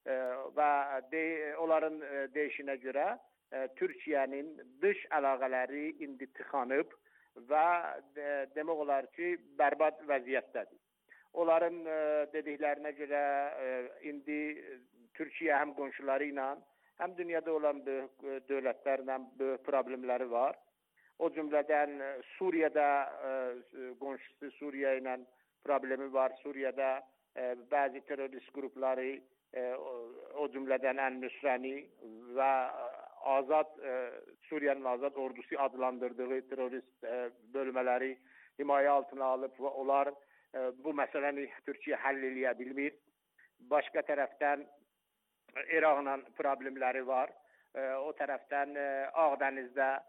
ve onların deyişinə görə Türkiye'nin dış əlaqələri indi tıxanıb və demək olar ki, bərbad vəziyyətdədir. Onların dediklərinə görə indi Türkiye hem qonşularıyla hem dünyada olan büyük devletlerle büyük problemleri var. O cümleden Suriye'de qonşusu Suriye ile problemi var. Suriye'de bazı terörist grupları o cümleden El-Nusrani ve Suriye'nin azad ordusu adlandırdığı terörist bölmeleri himaye altına alıp ve onlar bu meseleni Türkiye halledebilmir. bilmir. Başka taraftan İran'la problemleri var. O taraftan Ağdeniz'de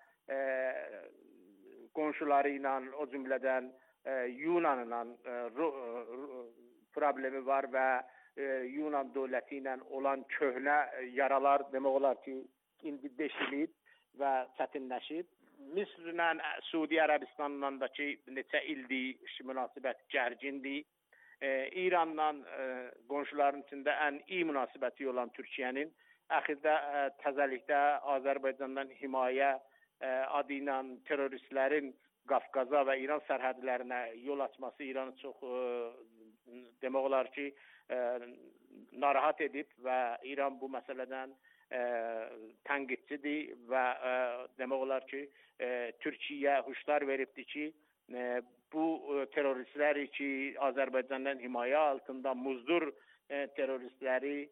komşularıyla, o cümleden Yunan'la problemi var ve Yunan devletiyle olan köhne yaralar demek olar ki indi deşilib ve çətinləşib. Mısır'la Suudi Arabistan'daki neçə ildir münasibət gərgindir. İran'la qonşuların içində ən iyi münasibəti olan Türkiye'nin axirdə təzəlikdə Azərbaycandan himayə adı ilə teröristlərin Qafqaza və İran sərhədlərinə yol açması İranı çox demək olar ki, narahat edib və İran bu məsələdən tənqidçidir və demək olar ki, Türkiyəyə huşlar veribdir ki, bu teröristlər ki, Azərbaycandan himayə altında muzdur teröristləri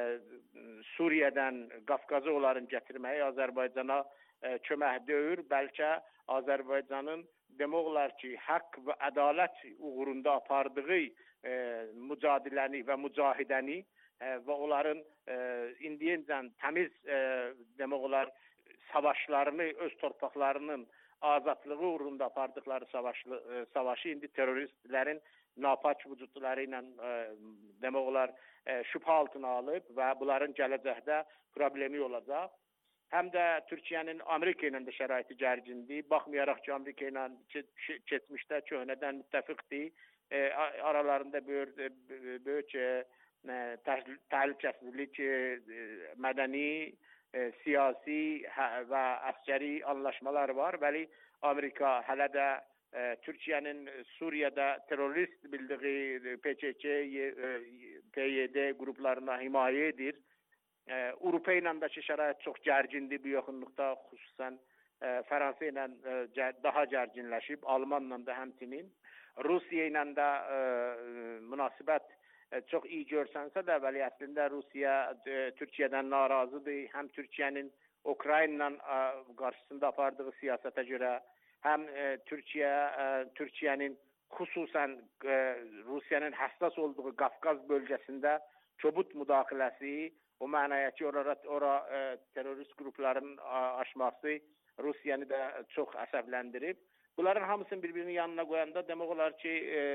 Suriyadan Qafqazı onların gətirməyi Azərbaycana kömək deyir. Bəlkə Azərbaycanın demək olar ki, haqq və ədalət uğrunda apardığı mücadiləni və mücahidəni və onların indiyincən təmiz demək olar savaşlarını, öz torpaqlarının azadlığı uğrunda apardıqları savaşı indi teröristlərin napaç vücudları ilə demək olar şübhə altına alıb və bunların gələcəkdə problemi olacaq. Həm də Türkiyənin Amerika ilə də şəraiti gərgindir. Baxmayaraq ki, Amerika ilə keçmişdə köhnədən müttəfiqdir. Aralarında böyük təhlükəsizlik, mədəni, siyasi və əskəri anlaşmalar var. Bəli, Amerika hələ də Türkiyənin Suriyada terörist bildiği PKK, PYD qruplarına himayə edir. Avropa ilə də şərait çox gərgindir bu yaxınlıqda, xüsusən Fransa ilə daha gərginləşib, Almanla da həmçinin. Rusiya ilə də münasibət çox iyi görsənsə də, bəli əslində Rusiya Türkiyədən narazıdır. Həm Türkiyənin Ukrayna qarşısında apardığı siyasətə görə, həm Türkiyənin xüsusən Rusiyanın həssas olduğu Qafqaz bölgəsində kobud müdaxiləsi, o mənaya ki, ora terörist qrupların aşması Rusiyanı da çox əsəbləndirib. Bunların hamısını bir-birinin yanına qoyanda demək olar ki,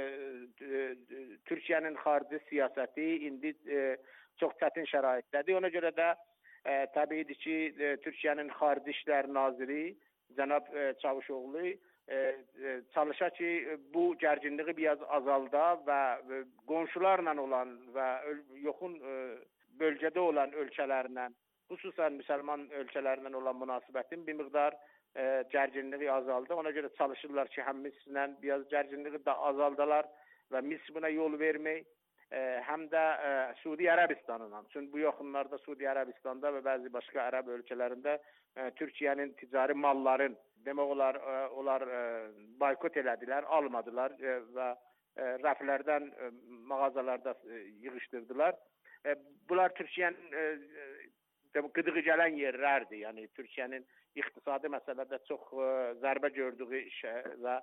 Türkiyənin xarici siyasəti indi çox çətin şəraitdədir. Ona görə də təbiidir ki, Türkiyənin Xarici İşlər Naziri cənab Çavuşoğlu çalışa ki, bu gərginliyi biraz azalda və qonşularla olan və yaxın bölgədə olan ölkələrlə, xüsusən müsəlman ölkələrlə olan münasibətin bir miqdar gərginliyi azaldı. Ona görə çalışırlar ki, həm Misrlə biraz gərginliyi də azaldalar və Misr buna yol vermək, həm də Suudi Ərəbistanla. Çünki bu yaxınlarda Suudi Ərəbistanda və bəzi başqa ərəb ölkələrində Türkiyənin ticari malların, demək olar, onlar boykot elədilər, almadılar və rəflərdən mağazalarda yığışdırdılar. Bunlar Türkiyənin qıdığı gələn yerlərdir. Yəni Türkiyənin iqtisadi məsələdə çox zərbə gördüyü və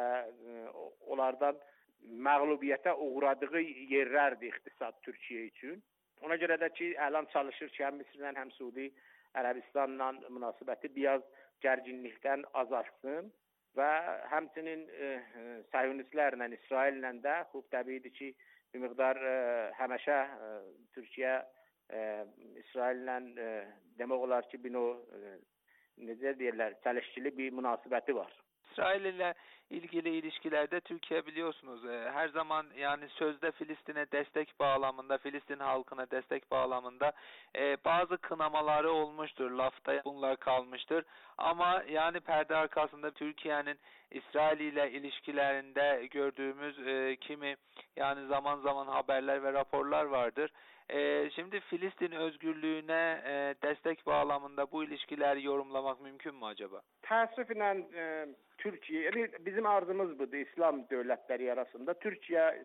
onlardan məğlubiyyətə uğradığı yerlərdir iqtisad Türkiyə üçün. Ona görə də ki, əlan çalışır ki, həm Misrlə, həm Suudi Ərəbistanla münasibəti biraz gərginlikdən azalsın və həmçinin Siyonistlərlə, İsraillə də xub təbiidir ki, bir miqdar həmişə Türkiyə İsraillə demək olar ki, necə deyirlər, çelişkili bir münasibəti var.
İsrail ile ilgili ilişkilerde Türkiye biliyorsunuz her zaman yani sözde Filistin'e destek bağlamında, Filistin halkına destek bağlamında bazı kınamaları olmuştur. Lafta bunlar kalmıştır. Ama yani perde arkasında Türkiye'nin İsrail ile ilişkilerinde gördüğümüz kimi yani zaman zaman haberler ve raporlar vardır. Şimdi Filistin özgürlüğüne destek bağlamında bu ilişkileri yorumlamak mümkün mü acaba?
Təəssüflə Türkiye, yani bizim arzumuz budur İslam dövlətləri arasında. Türkiye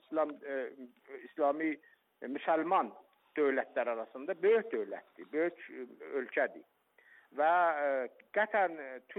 İslami Müslüman dövlətlər arasında böyük dövlətdir, böyük ölkədir. Və qətlən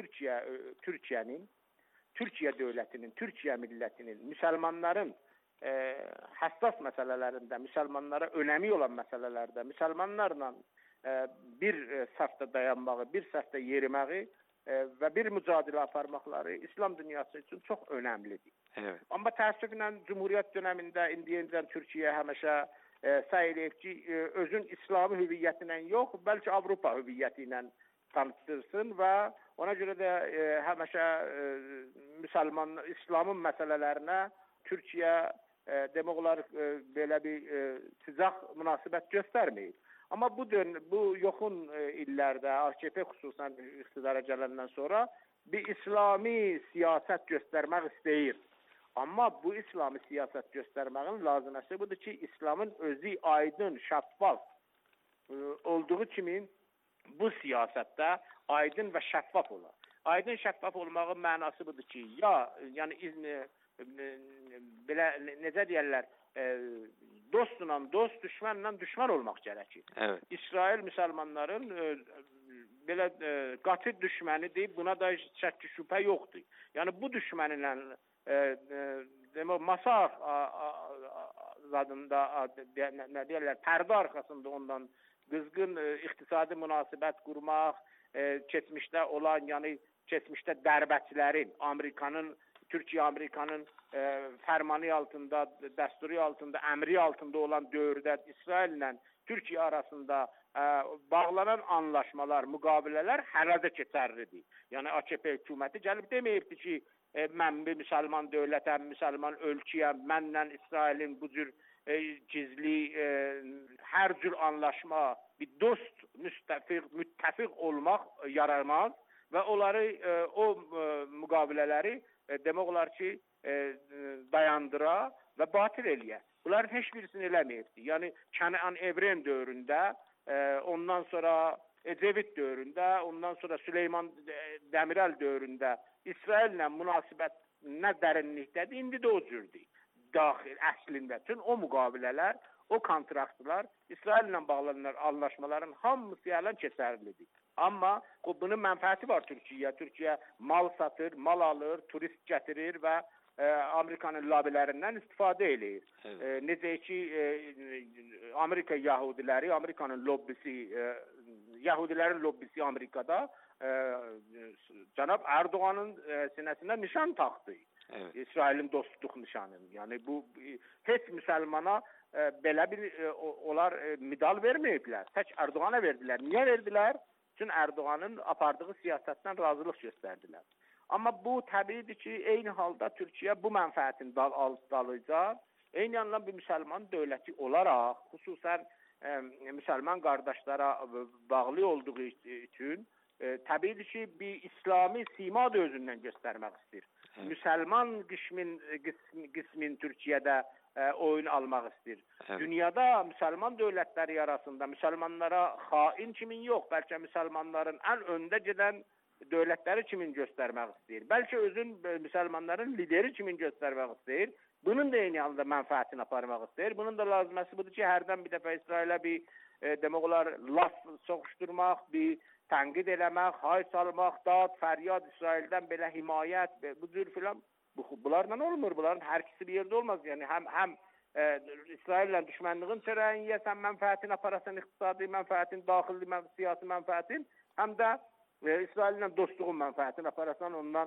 Türkiye dövlətinin, Türkiye millətinin, müsəlmanların həssas məsələlərində, müsəlmanlara önəmi olan məsələlərdə, müsəlmanlarla bir safda dayanmağı, bir safda yeriməyi və bir mücadilə aparmaqları İslam dünyası üçün çox önəmlidir.
Evet.
Amma təəssüflə Cumhuriyyət dönəmində indiyincən Türkiyə həmişə səy eləyib ki, özün İslami hüviyyətinə yox, bəlkə Avropa hüviyyəti ilə tanıtırsın və ona görə də həmişə İslamın məsələlərinə Türkiyə demək olar belə bir sıcaq münasibət göstərməyib. Amma bu yaxın illərdə AKP xüsusən iqtidara gələndən sonra bir İslami siyasət göstərmək istəyir. Amma bu İslami siyasət göstərməyin lazıməsi budur ki, İslamın özü aydın, şəffaf olduğu kimi bu siyasətdə aydın və şəffaf olar. Aydın, şəffaf olmağın mənası budur ki, belə necə deyərlər, dostla dost, düşmənlə düşmən olmaq gərəkir.
Evet.
İsrail müsəlmanların belə qatı düşmənidir, buna da şəkk şübhə yoxdur. Yəni bu düşmənlə masa zadında, nə deyərlər, pərdə arxasında ondan qızğın iqtisadi münasibət qurmaq, keçmişdə olan, yəni keçmişdə dərbəçilərin, Türkiyə-Amerikanın fərmanı altında, dəsturi altında, əmri altında olan dövrdə İsraillə Türkiyə arasında bağlanan anlaşmalar, müqavilələr hələ də keçərlidir. Yəni AKP hökuməti gəlib deməyibdir ki, mən bir müsəlman dövlətəm, müsəlman ölkəyəm, mənlə İsrailin bu cür gizli, hər cür anlaşma, bir dost, müttəfiq olmaq yaramaz və onları, o müqavilələri demək olar ki, dayandıra və batil eləyə. Bunların heç birisini eləməyibdir. Yəni, Kənan Evren dövründə, ondan sonra Ecevit dövründə, ondan sonra Süleyman Demirel dövründə İsraillə münasibət nə dərinlikdədir, indi də o cürdür. Daxil, əslində. Çünki o müqavilələr, o kontraktlar, İsraillə bağlanan anlaşmaların hamısı yalan keçərlidir. Amma bunun mənfəəti var Türkiyəyə. Türkiyə mal satır, mal alır, turist gətirir və Amerikanın lobilərindən istifadə edir. Evet. Necə ki, Amerika Yahudiləri, Amerikanın lobbisi, Yahudilərin lobbisi Amerikada cənab Erdoğanın sinəsinə nişan taxdı. Evet. İsrailin dostluq nişanı. Yəni bu heç müsəlmana belə bir onlar medal verməyiblər. Tək Erdoğana verdilər. Niyə verdilər? Çünki Erdoğanın apardığı siyasətdən razılıq göstərdilər. Amma bu təbiidir ki, eyni halda Türkiyə bu mənfəətin dalıca, eyni anda bir müsəlman dövləti olaraq, xüsusən müsəlman qardaşlara bağlı olduğu üçün, təbiidir ki, bir İslami sima da özündən göstərmək istəyir. Evet. Müsəlman qismin Türkiyədə oyun almaq istəyir. Evet. Dünyada müsəlman dövlətləri arasında müsəlmanlara xain kimin yox, bəlkə müsəlmanların ən öndə gedən dövlətləri kimin göstərmək istəyir. Bəlkə özün müsəlmanların lideri kimin göstərmək istəyir. Bunun da eyni anda mənfəətini aparmaq istəyir. Bunun da lazıməsi budur ki, hərdən bir dəfə İsrailə bir demək olar laf soxuşdurmaq, bir tənqid eləmək, hay salmaq, dad, fəryad, İsraildən belə himayət, bu cür filan. Bunlarla olmur. Bunların hər ikisi bir yerdə olmaz. Yəni həm İsraillə düşmənliğin çörəyin yiyəsən, mənfəətini aparasan, iqtisadi mənfəətin, daxili siyasi mənfəətin, həm də İsraillə dostluğun mənfəətini aparasan, ondan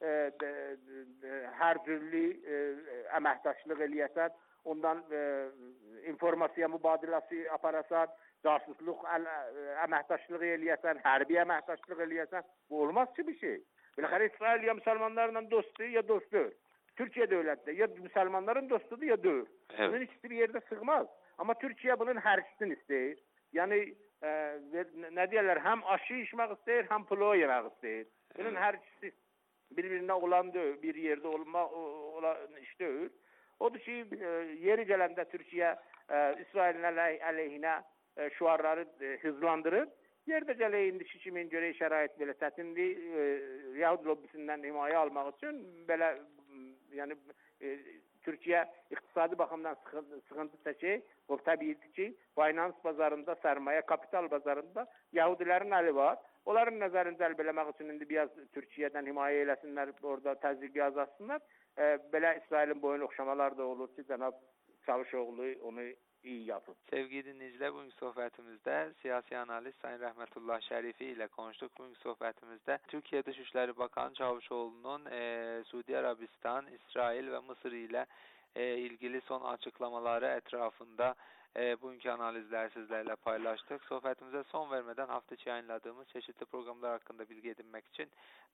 hər cürlü əməkdaşlıq eləyəsən, ondan informasiya mübadiləsi aparasan, casusluq əməkdaşlığı eləyəsən, hərbi əməkdaşlıq eləyəsən, bu olmaz ki bir şey. Biləxərə İsrail ya müsəlmanlarla dostdur, ya dostdur. Türkiyə dövlətdə ya müsəlmanların dostudur, ya deyil. Evet. Bunun ikisi bir yerdə sığmaz. Amma Türkiyə bunun hər ikisini istəyir. Yəni, nə deyərlər, həm aşı içmək istəyir, həm pulu yemək istəyir. Bunun hər ikisi bir-birinə olan deyil, bir yerdə olan iş deyil. Odur ki, yeri gələndə Türkiyə İsrailin əleyhinə şüarları hızlandırır. Yerdə gələ indiki kimin görə şərait belə çətindir, Yahud lobbisindən himayə almaq üçün belə, yəni Türkiyə iqtisadi baxımdan sıxıntı çəkir. O təbiidir ki, finans bazarında, sərmayə, kapital bazarında Yahudilərin əli var. Onların nəzərini cəlb eləmək üçün indi biraz Türkiyədən himayə eləsinlər, orada təzyiqi azalsınlar. Belə İsrailin boyun oxşamalar da olur ki, cənab Çavuşoğlu onu iyi yapıb.
Sevgili dinleyiciler, bugünkü sohbetimizde siyasi analist Sayın Rəhmətullah Şərifi ile konuştuk. Bugünkü sohbetimizde Türkiye Dışişleri Bakanı Çavuşoğlu'nun Suudi Arabistan, İsrail ve Mısır ile ilgili son açıklamaları etrafında bugünkü analizler sizlerle paylaştık. Sohbetimize son vermeden hafta içi yayınladığımız çeşitli programlar hakkında bilgi edinmek için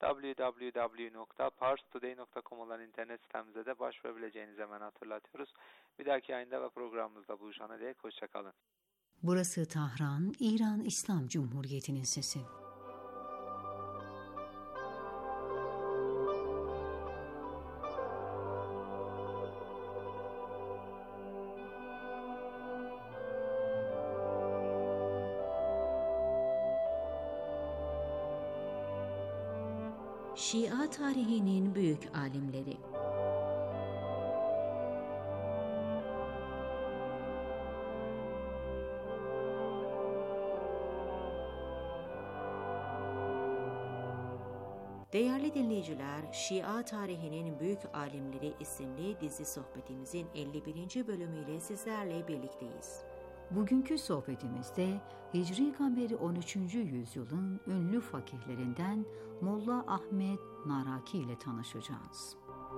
www.parstoday.com olan internet sitemize de başvurabileceğinizi hemen hatırlatıyoruz. Bir dahaki yayında ve programımızda buluşana dek hoşçakalın.
Burası Tahran, İran İslam Cumhuriyeti'nin sesi.
Şia tarihinin büyük alimleri. Değerli dinleyiciler, Şia tarihinin büyük alimleri isimli dizi sohbetimizin 51. bölümüyle sizlerle birlikteyiz.
Bugünkü sohbetimizde Hicri Kameri 13. yüzyılın ünlü fakihlerinden Molla Ahmet Naraki ile tanışacağız.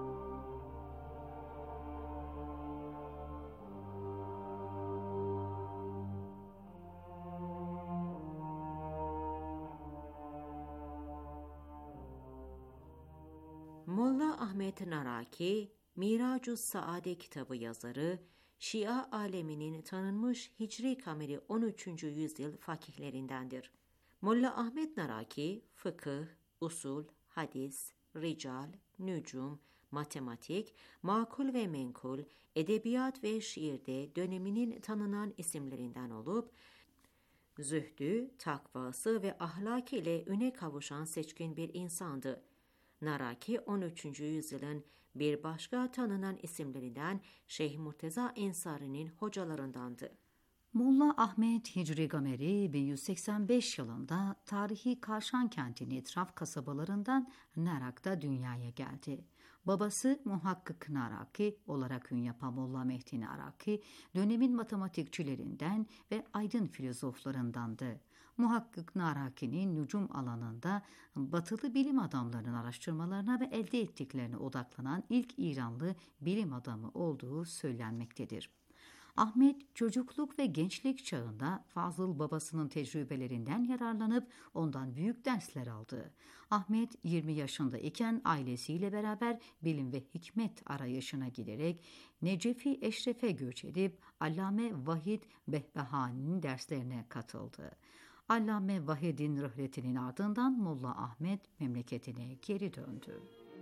Molla Ahmet Naraki, Miracus Saade kitabı yazarı, Şia aleminin tanınmış Hicri Kameri 13. yüzyıl fakihlerindendir. Molla Ahmet Naraki, fıkıh, usul, hadis, rical, nücum, matematik, makul ve menkul, edebiyat ve şiirde döneminin tanınan isimlerinden olup, zühdü, takvası ve ahlakı ile üne kavuşan seçkin bir insandı. Naraki 13. yüzyılın bir başka tanınan isimlerinden Şeyh Murteza Ensari'nin hocalarındandı.
Molla Ahmet Hicri Kameri 1185 yılında tarihi Karşan kentinin etraf kasabalarından Narak'ta dünyaya geldi. Babası Muhakkık Naraki olarak ün yapan Molla Mehdi Naraki, dönemin matematikçilerinden ve aydın filozoflarındandı. Muhakkık Naraki'nin nücum alanında batılı bilim adamlarının araştırmalarına ve elde ettiklerine odaklanan ilk İranlı bilim adamı olduğu söylenmektedir. Ahmet çocukluk ve gençlik çağında Fazıl babasının tecrübelerinden yararlanıp ondan büyük dersler aldı. Ahmet 20 yaşında iken ailesiyle beraber bilim ve hikmet arayışına giderek Necefi Eşref'e göç edip Allame Vahid Behbahani'nin derslerine katıldı. Allame Vahid'in rıhletinin ardından Molla Ahmet memleketine geri döndü.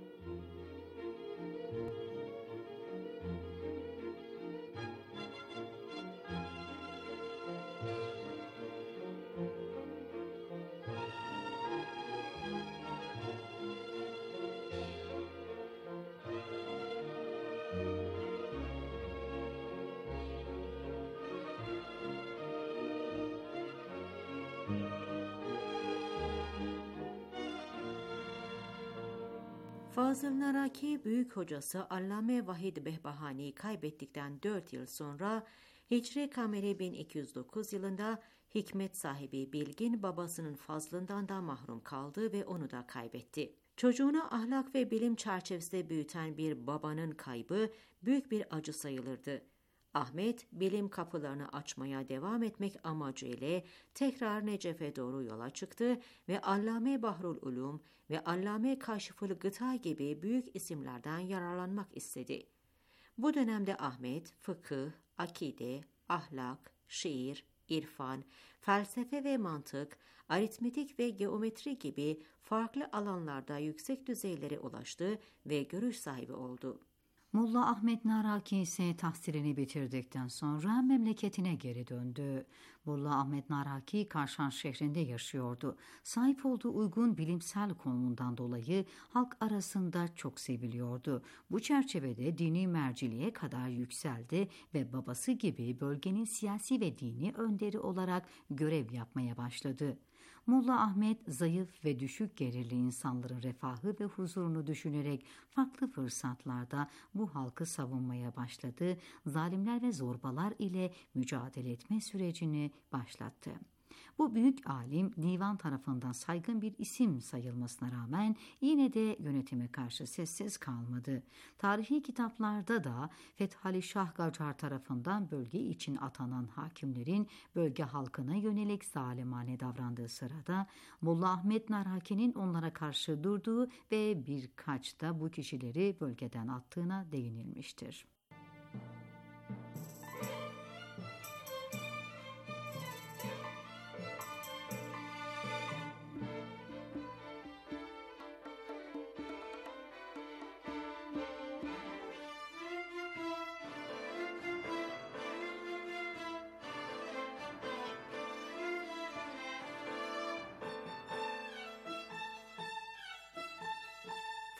Fazıl Naraki büyük hocası Allame Vahid Behbahani'yi kaybettikten 4 yıl sonra Hicri Kameri 1209 yılında hikmet sahibi bilgin babasının fazlından da mahrum kaldı ve onu da kaybetti. Çocuğunu ahlak ve bilim çerçevesinde büyüten bir babanın kaybı büyük bir acı sayılırdı. Ahmet, bilim kapılarını açmaya devam etmek amacıyla tekrar Necef'e doğru yola çıktı ve Allame Bahrul Ulum ve Allame Kaşiful Gıta gibi büyük isimlerden yararlanmak istedi. Bu dönemde Ahmet, fıkıh, akide, ahlak, şiir, irfan, felsefe ve mantık, aritmetik ve geometri gibi farklı alanlarda yüksek düzeylere ulaştı ve görüş sahibi oldu.
Molla Ahmet Naraki ise tahsilini bitirdikten sonra memleketine geri döndü. Molla Ahmet Naraki Karşan şehrinde yaşıyordu. Sahip olduğu uygun bilimsel konumundan dolayı halk arasında çok seviliyordu. Bu çerçevede dini merciliğe kadar yükseldi ve babası gibi bölgenin siyasi ve dini önderi olarak görev yapmaya başladı. Molla Ahmet zayıf ve düşük gelirli insanların refahı ve huzurunu düşünerek farklı fırsatlarda bu halkı savunmaya başladı, zalimler ve zorbalar ile mücadele etme sürecini başlattı. Bu büyük alim divan tarafından saygın bir isim sayılmasına rağmen yine de yönetime karşı sessiz kalmadı. Tarihi kitaplarda da Fethali Şah Gacar tarafından bölge için atanan hakimlerin bölge halkına yönelik zalimane davrandığı sırada Molla Ahmet Naraki'nin onlara karşı durduğu ve birkaç da bu kişileri bölgeden attığına değinilmiştir.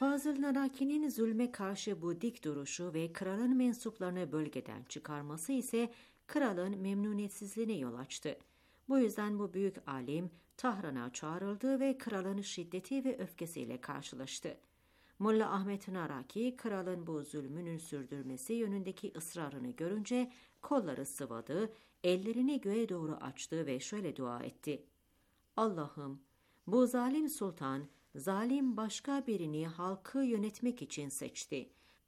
Fazıl Naraki'nin zulme karşı bu dik duruşu ve kralın mensuplarını bölgeden çıkarması ise kralın memnuniyetsizliğine yol açtı. Bu yüzden bu büyük alim Tahran'a çağrıldı ve kralın şiddeti ve öfkesiyle karşılaştı. Molla Ahmet Naraki, kralın bu zulmünün sürdürmesi yönündeki ısrarını görünce kolları sıvadı, ellerini göğe doğru açtı ve şöyle dua etti. Allah'ım, bu zalim sultan, zalim başka birini halkı yönetmek için seçti.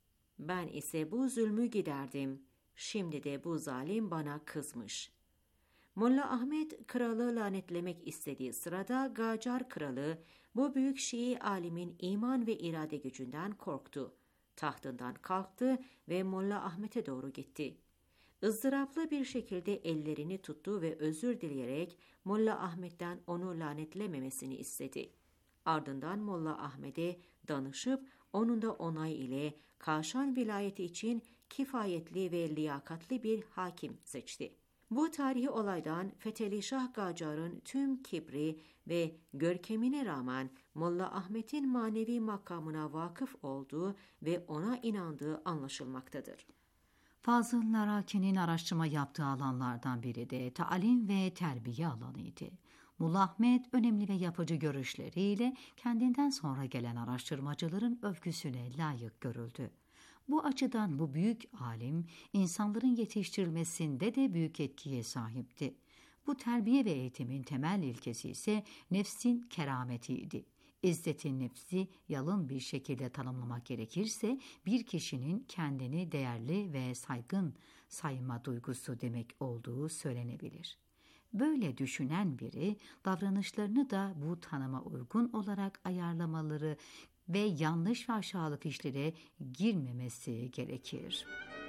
Ben ise bu zulmü giderdim. Şimdi de bu zalim bana kızmış. Molla Ahmet kralı lanetlemek istediği sırada Gacar kralı bu büyük Şii alimin iman ve irade gücünden korktu. Tahtından kalktı ve Molla Ahmet'e doğru gitti. Izdıraplı bir şekilde ellerini tuttu ve özür dileyerek Molla Ahmet'ten onu lanetlememesini istedi. Ardından Molla Ahmet'e danışıp onun da onay ile Kaşan vilayeti için kifayetli ve liyakatli bir hakim seçti. Bu tarihi olaydan Fetheli Şah Gacar'ın tüm kibri ve görkemine rağmen Molla Ahmet'in manevi makamına vakıf olduğu ve ona inandığı anlaşılmaktadır.
Fazıl Naraki'nin araştırma yaptığı alanlardan biri de talim ve terbiye alanıydı. Molla Ahmet önemli ve yapıcı görüşleriyle kendinden sonra gelen araştırmacıların övgüsüne layık görüldü. Bu açıdan bu büyük alim insanların yetiştirilmesinde de büyük etkiye sahipti. Bu terbiye ve eğitimin temel ilkesi ise nefsin kerametiydi. İzzetin nefsi yalın bir şekilde tanımlamak gerekirse bir kişinin kendini değerli ve saygın sayma duygusu demek olduğu söylenebilir. Böyle düşünen biri davranışlarını da bu tanıma uygun olarak ayarlamaları ve yanlış ve aşağılık işlere girmemesi gerekir.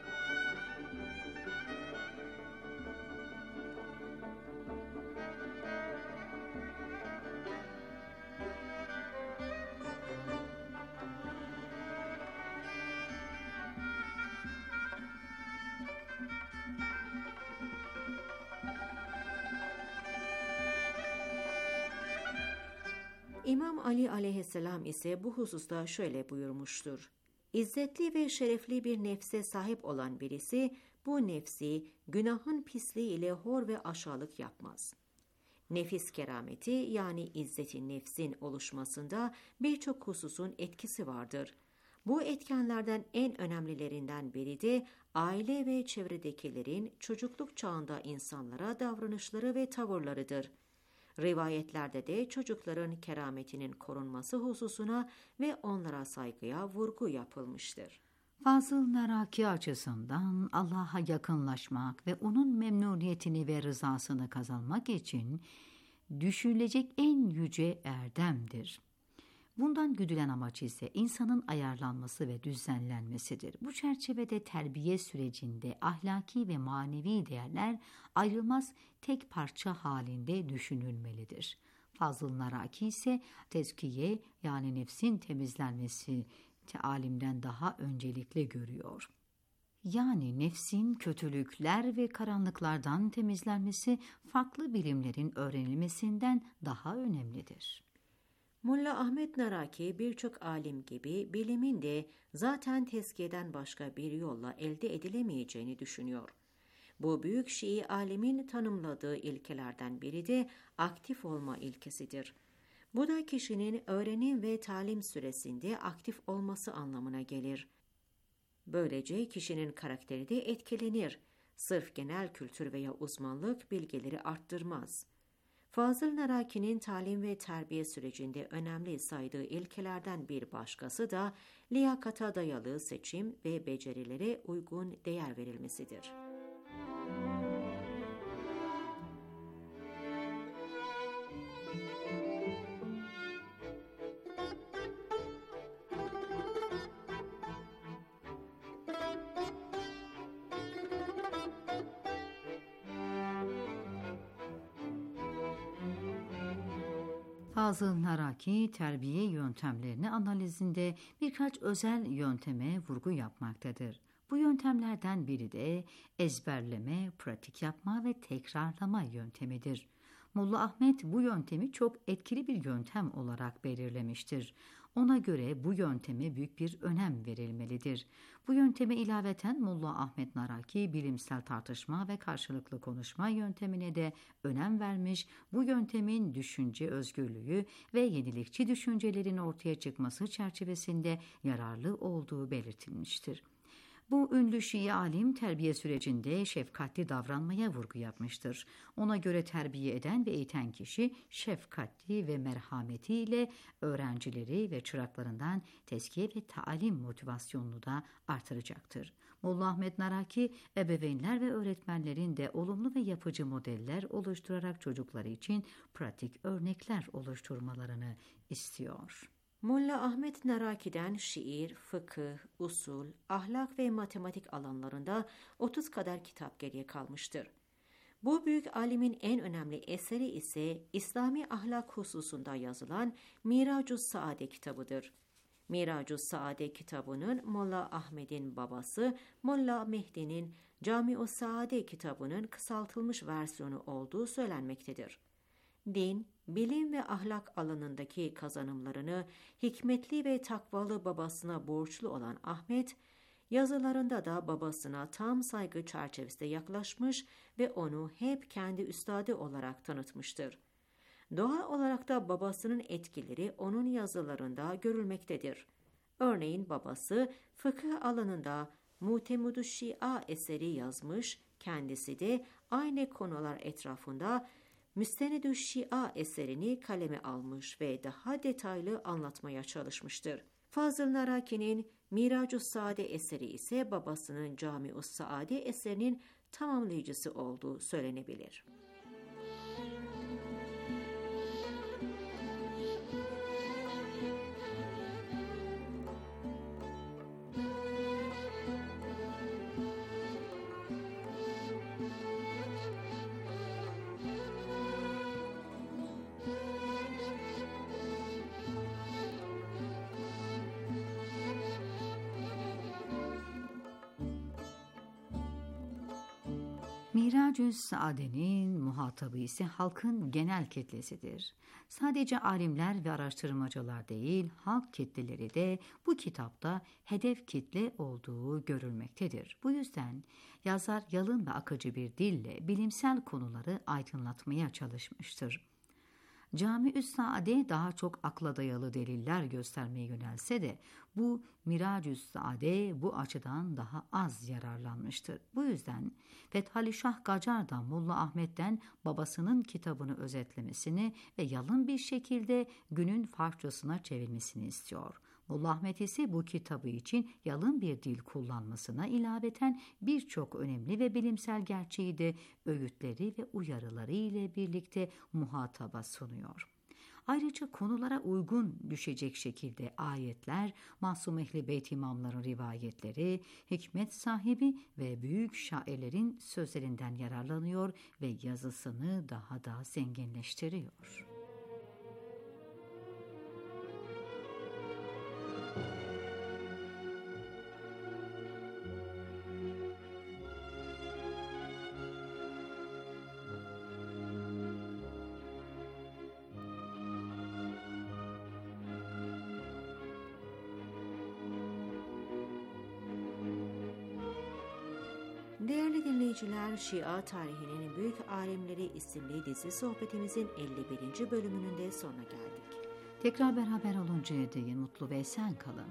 İmam Ali aleyhisselam ise bu hususta şöyle buyurmuştur. İzzetli ve şerefli bir nefse sahip olan birisi bu nefsi günahın pisliği ile hor ve aşağılık yapmaz. Nefis kerameti yani izzetin nefsin oluşmasında birçok hususun etkisi vardır. Bu etkenlerden en önemlilerinden biri de aile ve çevredekilerin çocukluk çağında insanlara davranışları ve tavırlarıdır. Rivayetlerde de çocukların kerametinin korunması hususuna ve onlara saygıya vurgu yapılmıştır.
Fazıl Naraki açısından Allah'a yakınlaşmak ve onun memnuniyetini ve rızasını kazanmak için düşülecek en yüce erdemdir. Bundan güdülen amaç ise insanın ayarlanması ve düzenlenmesidir. Bu çerçevede terbiye sürecinde ahlaki ve manevi değerler ayrılmaz tek parça halinde düşünülmelidir. Fazıl Naraki ise tezkiye yani nefsin temizlenmesi alimden daha öncelikli görüyor. Yani nefsin kötülükler ve karanlıklardan temizlenmesi farklı bilimlerin öğrenilmesinden daha önemlidir.
Molla Ahmet Naraki birçok alim gibi bilimin de zaten tezkiyeden başka bir yolla elde edilemeyeceğini düşünüyor. Bu büyük Şii alimin tanımladığı ilkelerden biri de aktif olma ilkesidir. Bu da kişinin öğrenim ve talim süresinde aktif olması anlamına gelir. Böylece kişinin karakteri de etkilenir. Sırf genel kültür veya uzmanlık bilgileri arttırmaz. Fazıl Naraki'nin talim ve terbiye sürecinde önemli saydığı ilkelerden bir başkası da liyakata dayalı seçim ve becerilere uygun değer verilmesidir.
Fazıl Naraki terbiye yöntemlerini analizinde birkaç özel yönteme vurgu yapmaktadır. Bu yöntemlerden biri de ezberleme, pratik yapma ve tekrarlama yöntemidir. Molla Ahmet bu yöntemi çok etkili bir yöntem olarak belirlemiştir. Ona göre bu yönteme büyük bir önem verilmelidir. Bu yönteme ilaveten Molla Ahmet Naraki bilimsel tartışma ve karşılıklı konuşma yöntemine de önem vermiş, bu yöntemin düşünce özgürlüğü ve yenilikçi düşüncelerin ortaya çıkması çerçevesinde yararlı olduğu belirtilmiştir. Bu ünlü Şii alim terbiye sürecinde şefkatli davranmaya vurgu yapmıştır. Ona göre terbiye eden ve eğiten kişi şefkatli ve merhametiyle öğrencileri ve çıraklarından tezkiye ve talim motivasyonunu da artıracaktır. Molla Ahmet Naraki, ebeveynler ve öğretmenlerin de olumlu ve yapıcı modeller oluşturarak çocukları için pratik örnekler oluşturmalarını istiyor.
Molla Ahmet Naraki'den şiir, fıkıh, usul, ahlak ve matematik alanlarında 30 kadar kitap geriye kalmıştır. Bu büyük alimin en önemli eseri ise İslami ahlak hususunda yazılan Miracus Saade kitabıdır. Miracus Saade kitabının Molla Ahmet'in babası Molla Mehdi'nin Cami-ü Saade kitabının kısaltılmış versiyonu olduğu söylenmektedir. Din, bilim ve ahlak alanındaki kazanımlarını hikmetli ve takvalı babasına borçlu olan Ahmet, yazılarında da babasına tam saygı çerçevesinde yaklaşmış ve onu hep kendi üstadı olarak tanıtmıştır. Doğal olarak da babasının etkileri onun yazılarında görülmektedir. Örneğin babası fıkıh alanında Mutemud-u Şia eseri yazmış, kendisi de aynı konular etrafında Müstened-ü Şia eserini kaleme almış ve daha detaylı anlatmaya çalışmıştır. Fazıl Naraki'nin Miracus Saade eseri ise babasının Cami-ü Saade eserinin tamamlayıcısı olduğu söylenebilir.
Miracus Saade'nin muhatabı ise halkın genel kitlesidir. Sadece alimler ve araştırmacılar değil, halk kitleleri de bu kitapta hedef kitle olduğu görülmektedir. Bu yüzden yazar yalın ve akıcı bir dille bilimsel konuları aydınlatmaya çalışmıştır. Cami-ü Saade daha çok akla dayalı deliller göstermeye yönelse de bu Miracus Saade bu açıdan daha az yararlanmıştır. Bu yüzden Fethali Şah Gacar da Molla Ahmet'ten babasının kitabını özetlemesini ve yalın bir şekilde günün Farsçasına çevirmesini istiyor. Molla Ahmet ise bu kitabı için yalın bir dil kullanmasına ilaveten birçok önemli ve bilimsel gerçeği de öğütleri ve uyarıları ile birlikte muhataba sunuyor. Ayrıca konulara uygun düşecek şekilde ayetler, Masum Ehli Beyt imamların rivayetleri, hikmet sahibi ve büyük şairlerin sözlerinden yararlanıyor ve yazısını daha da zenginleştiriyor.
Değerli dinleyiciler, Şia tarihinin büyük alimleri isimli dizi sohbetimizin 51. bölümünün de sonuna geldik.
Tekrar beraber oluncaya değin mutlu ve esen kalın.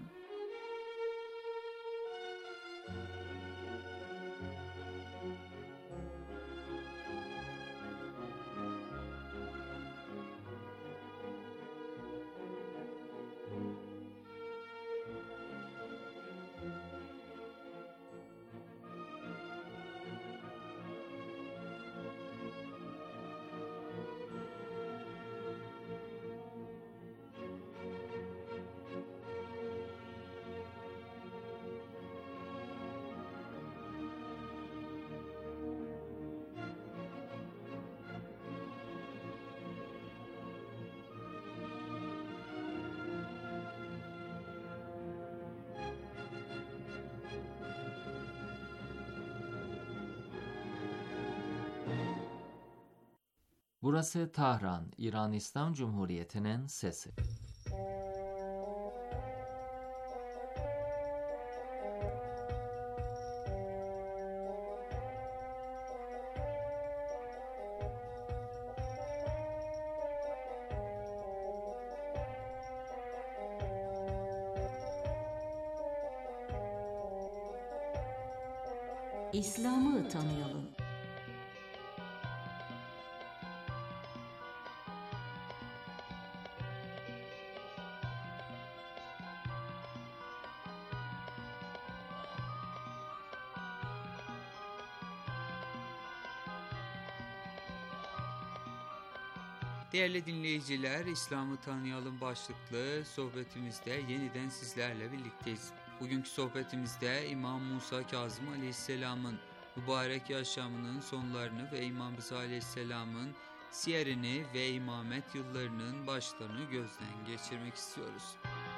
Burası Tahran, İran İslam Cumhuriyeti'nin sesi.
İslam'ı tanıyalım.
Değerli dinleyiciler, İslam'ı tanıyalım başlıklı sohbetimizde yeniden sizlerle birlikteyiz. Bugünkü sohbetimizde İmam Musa Kazım Aleyhisselam'ın mübarek yaşamının sonlarını ve İmam Rıza Aleyhisselam'ın siyerini ve imamet yıllarının başlarını gözden geçirmek istiyoruz.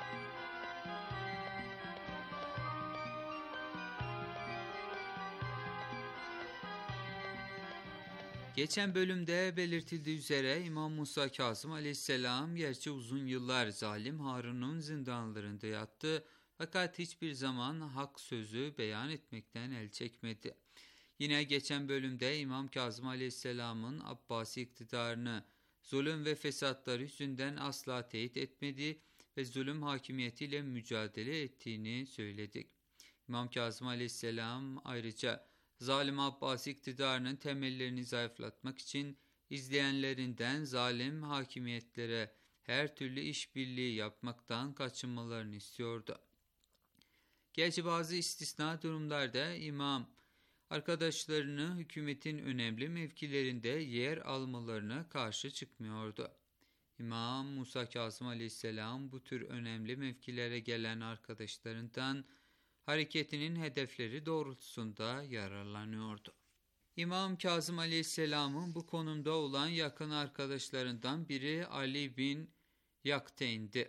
Geçen bölümde belirtildiği üzere İmam Musa Kazım Aleyhisselam gerçi uzun yıllar zalim Harun'un zindanlarında yattı fakat hiçbir zaman hak sözü beyan etmekten el çekmedi. Yine geçen bölümde İmam Kazım Aleyhisselam'ın Abbasi iktidarını zulüm ve fesatları yüzünden asla teyit etmedi ve zulüm hakimiyetiyle mücadele ettiğini söyledik. İmam Kazım Aleyhisselam ayrıca zalim Abbasi iktidarının temellerini zayıflatmak için izleyenlerinden zalim hakimiyetlere her türlü işbirliği yapmaktan kaçınmalarını istiyordu. Gerçi bazı istisna durumlarda imam arkadaşlarını hükümetin önemli mevkilerinde yer almalarına karşı çıkmıyordu. İmam Musa Kazım Aleyhisselam bu tür önemli mevkilere gelen arkadaşlarından hareketinin hedefleri doğrultusunda yararlanıyordu. İmam Kazım Aleyhisselam'ın bu konumda olan yakın arkadaşlarından biri Ali bin Yakteyn'di.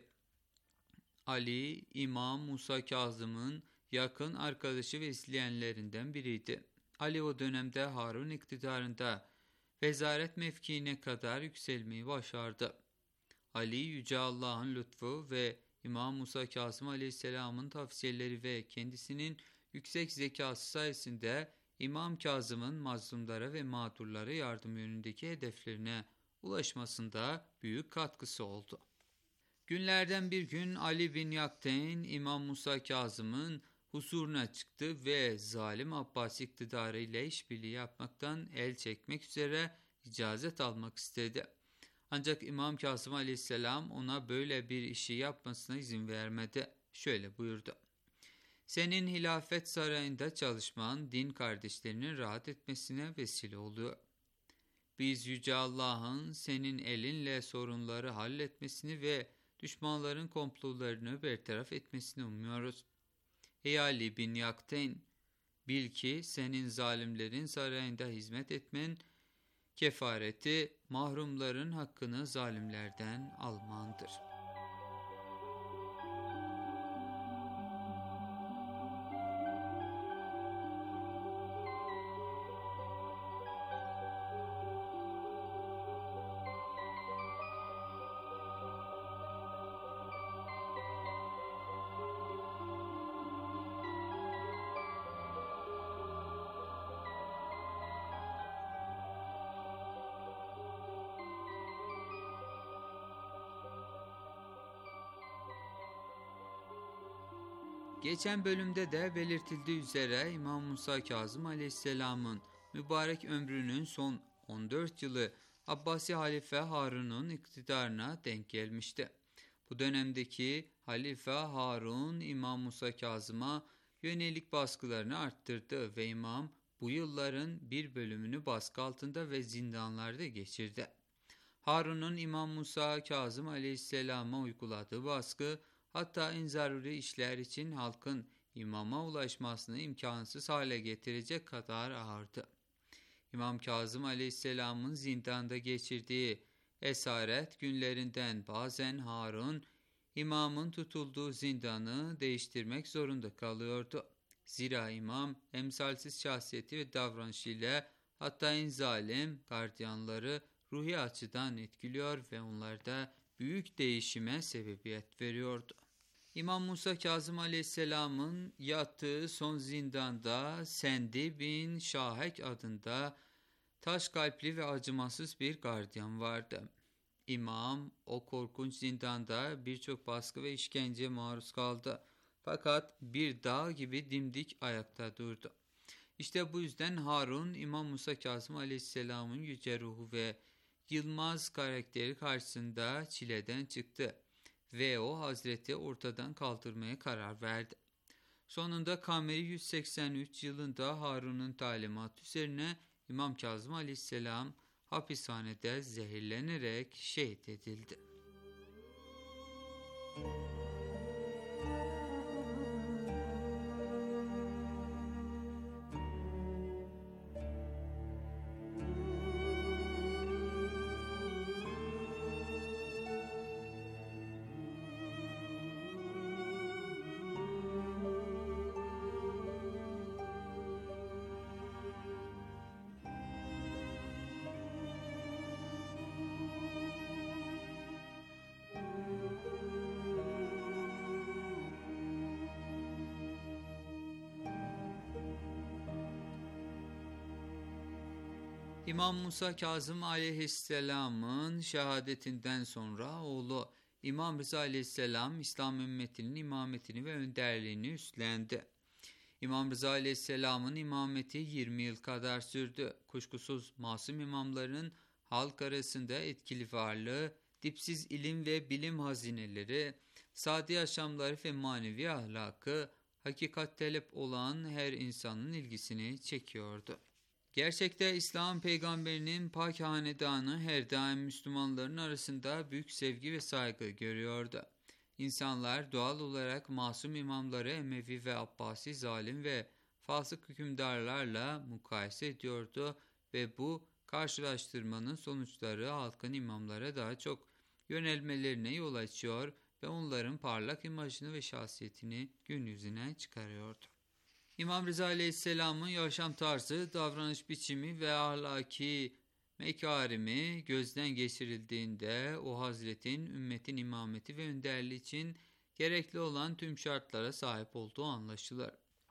Ali, İmam Musa Kazım'ın yakın arkadaşı ve izleyenlerinden biriydi. Ali o dönemde Harun iktidarında vezaret mevkiine kadar yükselmeyi başardı. Ali, Yüce Allah'ın lütfu ve İmam Musa Kazım Aleyhisselam'ın tavsiyeleri ve kendisinin yüksek zekası sayesinde İmam Kazım'ın mazlumlara ve mağdurlara yardım yönündeki hedeflerine ulaşmasında büyük katkısı oldu. Günlerden bir gün Ali bin Yakteyn İmam Musa Kazım'ın huzuruna çıktı ve zalim Abbasi iktidarı ile işbirliği yapmaktan el çekmek üzere icazet almak istedi. Ancak İmam Kazım Aleyhisselam ona böyle bir işi yapmasına izin vermedi. Şöyle buyurdu: "Senin hilafet sarayında çalışman din kardeşlerinin rahat etmesine vesile oluyor. Biz Yüce Allah'ın senin elinle sorunları halletmesini ve düşmanların komplolarını bertaraf etmesini umuyoruz. Ey Ali bin Yakteyn, bil ki senin zalimlerin sarayında hizmet etmen kefareti mahrumların hakkını zalimlerden almandır." Geçen bölümde de belirtildiği üzere İmam Musa Kazım Aleyhisselam'ın mübarek ömrünün son 14 yılı Abbasi halife Harun'un iktidarına denk gelmişti. Bu dönemdeki halife Harun İmam Musa Kazım'a yönelik baskılarını arttırdı ve imam bu yılların bir bölümünü baskı altında ve zindanlarda geçirdi. Harun'un İmam Musa Kazım Aleyhisselam'a uyguladığı baskı hatta en zaruri işler için halkın imama ulaşmasını imkansız hale getirecek kadar ağırdı. İmam Kazım Aleyhisselam'ın zindanda geçirdiği esaret günlerinden bazen Harun, imamın tutulduğu zindanı değiştirmek zorunda kalıyordu. Zira imam emsalsiz şahsiyeti ve davranışıyla hatta en zalim gardiyanları ruhi açıdan etkiliyor ve onlarda büyük değişime sebebiyet veriyordu. İmam Musa Kazım Aleyhisselam'ın yattığı son zindanda Sendi bin Şahek adında taş kalpli ve acımasız bir gardiyan vardı. İmam o korkunç zindanda birçok baskı ve işkenceye maruz kaldı. Fakat bir dağ gibi dimdik ayakta durdu. İşte bu yüzden Harun, İmam Musa Kazım Aleyhisselam'ın yüce ruhu ve yılmaz karakteri karşısında çileden çıktı ve o Hazreti ortadan kaldırmaya karar verdi. Sonunda Kameri 183 yılında Harun'un talimatı üzerine İmam Kazım Aleyhisselam hapishanede zehirlenerek şehit edildi. İmam Musa Kazım Aleyhisselam'ın şehadetinden sonra oğlu İmam Rıza Aleyhisselam İslam ümmetinin imametini ve önderliğini üstlendi. İmam Rıza Aleyhisselam'ın imameti 20 yıl kadar sürdü. Kuşkusuz masum imamların halk arasında etkili varlığı, dipsiz ilim ve bilim hazineleri, sade yaşamları ve manevi ahlakı, hakikat talep olan her insanın ilgisini çekiyordu. Gerçekte İslam peygamberinin pak hanedanı her daim Müslümanların arasında büyük sevgi ve saygı görüyordu. İnsanlar doğal olarak masum imamları Emevi ve Abbasi zalim ve fasık hükümdarlarla mukayese ediyordu ve bu karşılaştırmanın sonuçları halkın imamlara daha çok yönelmelerine yol açıyor ve onların parlak imajını ve şahsiyetini gün yüzüne çıkarıyordu. İmam Rıza Aleyhisselam'ın yaşam tarzı, davranış biçimi ve ahlaki mekarimi gözden geçirildiğinde o Hazretin ümmetin imameti ve önderliği için gerekli olan tüm şartlara sahip olduğu anlaşılır.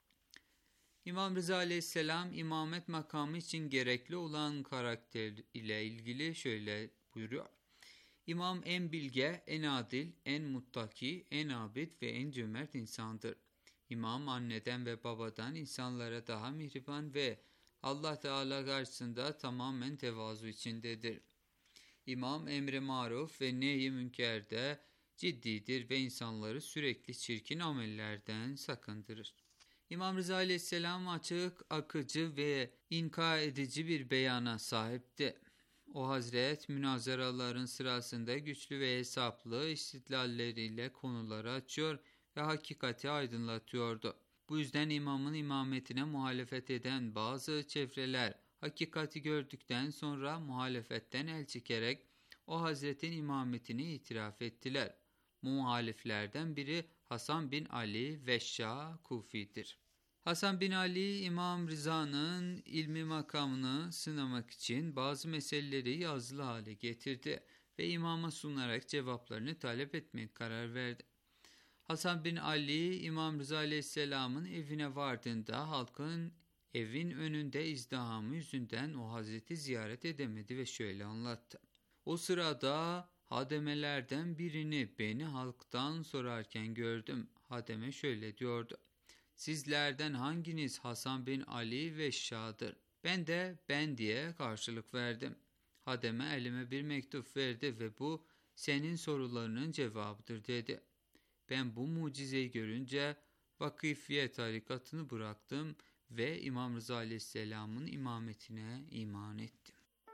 İmam Rıza Aleyhisselam imamet makamı için gerekli olan karakter ile ilgili şöyle buyuruyor. İmam en bilge, en adil, en muttaki, en abid ve en cömert insandır. İmam anneden ve babadan insanlara daha mihriban ve Allah Teala karşısında tamamen tevazu içindedir. İmam emri maruf ve nehy-i münkerde ciddidir ve insanları sürekli çirkin amellerden sakındırır. İmam Rıza Aleyhisselam açık, akıcı ve inka edici bir beyana sahipti. O Hazret münazaraların sırasında güçlü ve hesaplı istidlalleriyle konuları açıyor ve hakikati aydınlatıyordu. Bu yüzden imamın imametine muhalefet eden bazı çevreler hakikati gördükten sonra muhalefetten el çekerek o Hazretin imametini itiraf ettiler. Bu muhaliflerden biri Hasan bin Ali Veşşa Kufi'dir. Hasan bin Ali, İmam Rıza'nın ilmi makamını sınamak için bazı meseleleri yazılı hale getirdi ve imama sunarak cevaplarını talep etmeye karar verdi. Hasan bin Ali, İmam Rıza Aleyhisselam'ın evine vardığında halkın evin önünde izdihamı yüzünden o Hazreti ziyaret edemedi ve şöyle anlattı. O sırada hademelerden birini beni halktan sorarken gördüm. Hademe şöyle diyordu. Sizlerden hanginiz Hasan bin Ali Veşşa'dır? Ben de ben diye karşılık verdim. Hademe elime bir mektup verdi ve bu senin sorularının cevabıdır dedi. Ben bu mucizeyi görünce Vakifiye tarikatını bıraktım ve İmam Rıza Aleyhisselam'ın imametine iman ettim.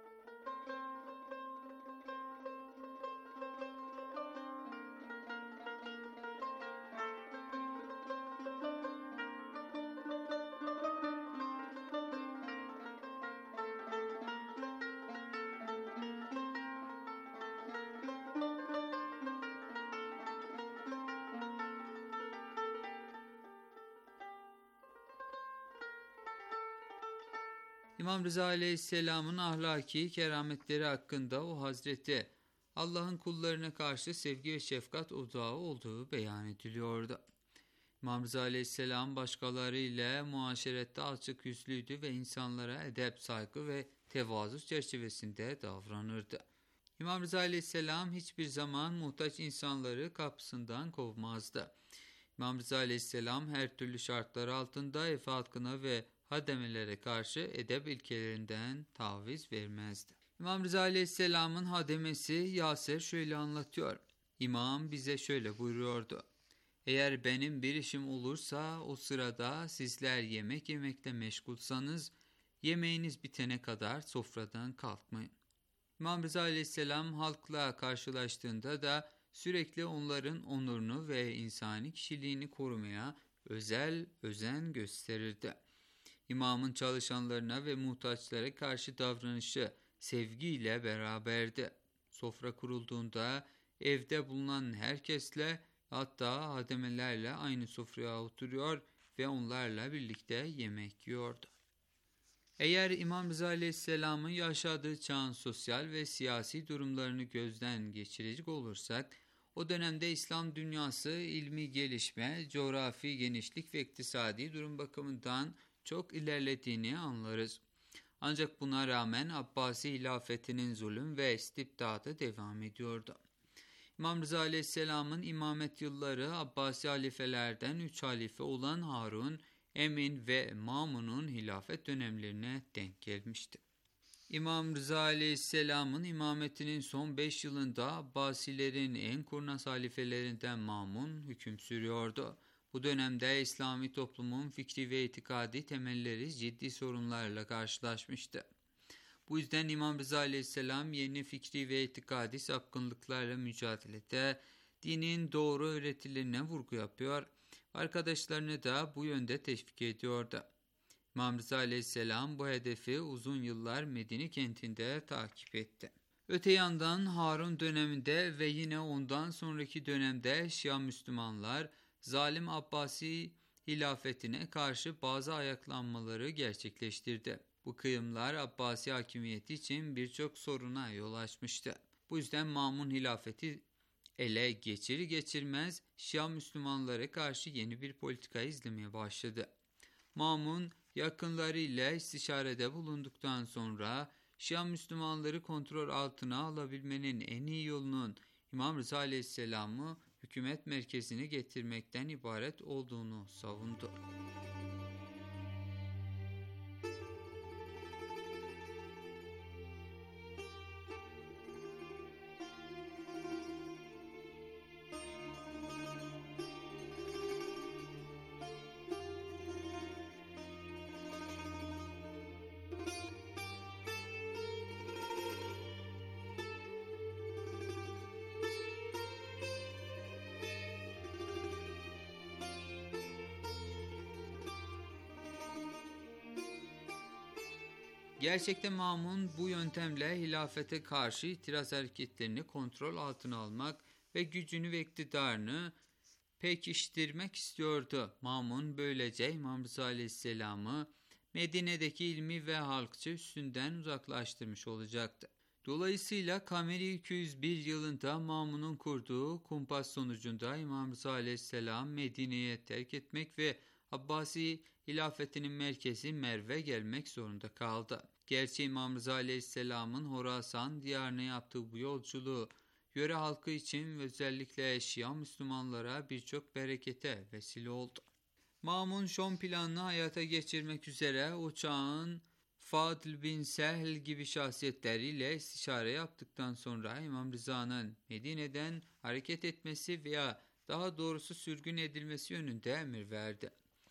İmam Rıza Aleyhisselam'ın ahlaki kerametleri hakkında o Hazreti Allah'ın kullarına karşı sevgi ve şefkat odağı olduğu beyan ediliyordu. İmam Rıza Aleyhisselam başkaları ile muaşerette açık yüzlüydü ve insanlara edep, saygı ve tevazu çerçevesinde davranırdı. İmam Rıza Aleyhisselam hiçbir zaman muhtaç insanları kapısından kovmazdı. İmam Rıza Aleyhisselam her türlü şartlar altında ev halkına ve hademelere karşı edep ilkelerinden taviz vermezdi. İmam Rıza Aleyhisselam'ın hademesi Yasir şöyle anlatıyor. İmam bize şöyle buyuruyordu. Eğer benim bir işim olursa o sırada sizler yemek yemekle meşgulsanız yemeğiniz bitene kadar sofradan kalkmayın. İmam Rıza Aleyhisselam halkla karşılaştığında da sürekli onların onurunu ve insani kişiliğini korumaya özen gösterirdi. İmamın çalışanlarına ve muhtaçlara karşı davranışı sevgiyle beraberdi. Sofra kurulduğunda evde bulunan herkesle hatta hademelerle aynı sofraya oturuyor ve onlarla birlikte yemek yiyordu. Eğer İmam Rıza Aleyhisselam'ın yaşadığı çağın sosyal ve siyasi durumlarını gözden geçirecek olursak, o dönemde İslam dünyası ilmi gelişme, coğrafi genişlik ve iktisadi durum bakımından çok ilerlediğini anlarız. Ancak buna rağmen Abbasi hilafetinin zulüm ve istibdadı devam ediyordu. İmam Rıza Aleyhisselam'ın imamet yılları Abbasi halifelerden 3 halife olan Harun, Emin ve Mamun'un hilafet dönemlerine denk gelmişti. İmam Rıza Aleyhisselam'ın imametinin son 5 yılında Abbasilerin en kurnaz halifelerinden Mamun hüküm sürüyordu. Bu dönemde İslami toplumun fikri ve itikadi temelleri ciddi sorunlarla karşılaşmıştı. Bu yüzden İmam Rıza Aleyhisselam yeni fikri ve itikadi sapkınlıklarla mücadelede dinin doğru öğretilerine vurgu yapıyor, arkadaşlarını da bu yönde teşvik ediyordu. İmam Rıza Aleyhisselam bu hedefi uzun yıllar Medine kentinde takip etti. Öte yandan Harun döneminde ve yine ondan sonraki dönemde Şia Müslümanlar zalim Abbasi hilafetine karşı bazı ayaklanmaları gerçekleştirdi. Bu kıyımlar Abbasi hakimiyeti için birçok soruna yol açmıştı. Bu yüzden Mamun hilafeti ele geçirmez Şia Müslümanlara karşı yeni bir politika izlemeye başladı. Mamun yakınlarıyla istişarede bulunduktan sonra Şia Müslümanları kontrol altına alabilmenin en iyi yolunun İmam Rıza Aleyhisselam'ı hükümet merkezine getirmekten ibaret olduğunu savundu. Gerçekte Mamun bu yöntemle hilafete karşı itiraz hareketlerini kontrol altına almak ve gücünü ve iktidarını pekiştirmek istiyordu. Mamun böylece İmam Rıza Aleyhisselam'ı Medine'deki ilmi ve halkçı üstünden uzaklaştırmış olacaktı. Dolayısıyla Kameri 201 yılında Mamun'un kurduğu kumpas sonucunda İmam Rıza Aleyhisselam Medine'ye terk etmek ve Abbasi hilafetinin merkezi Merv'e gelmek zorunda kaldı. Gerçi İmam Rıza Aleyhisselam'ın Horasan diyarına yaptığı bu yolculuğu yöre halkı için ve özellikle Şia Müslümanlara birçok berekete vesile oldu. Mamun Şam planını hayata geçirmek üzere o çağın Fadl bin Sehl gibi şahsiyetleriyle istişare yaptıktan sonra İmam Rıza'nın Medine'den hareket etmesi veya daha doğrusu sürgün edilmesi yönünde emir verdi.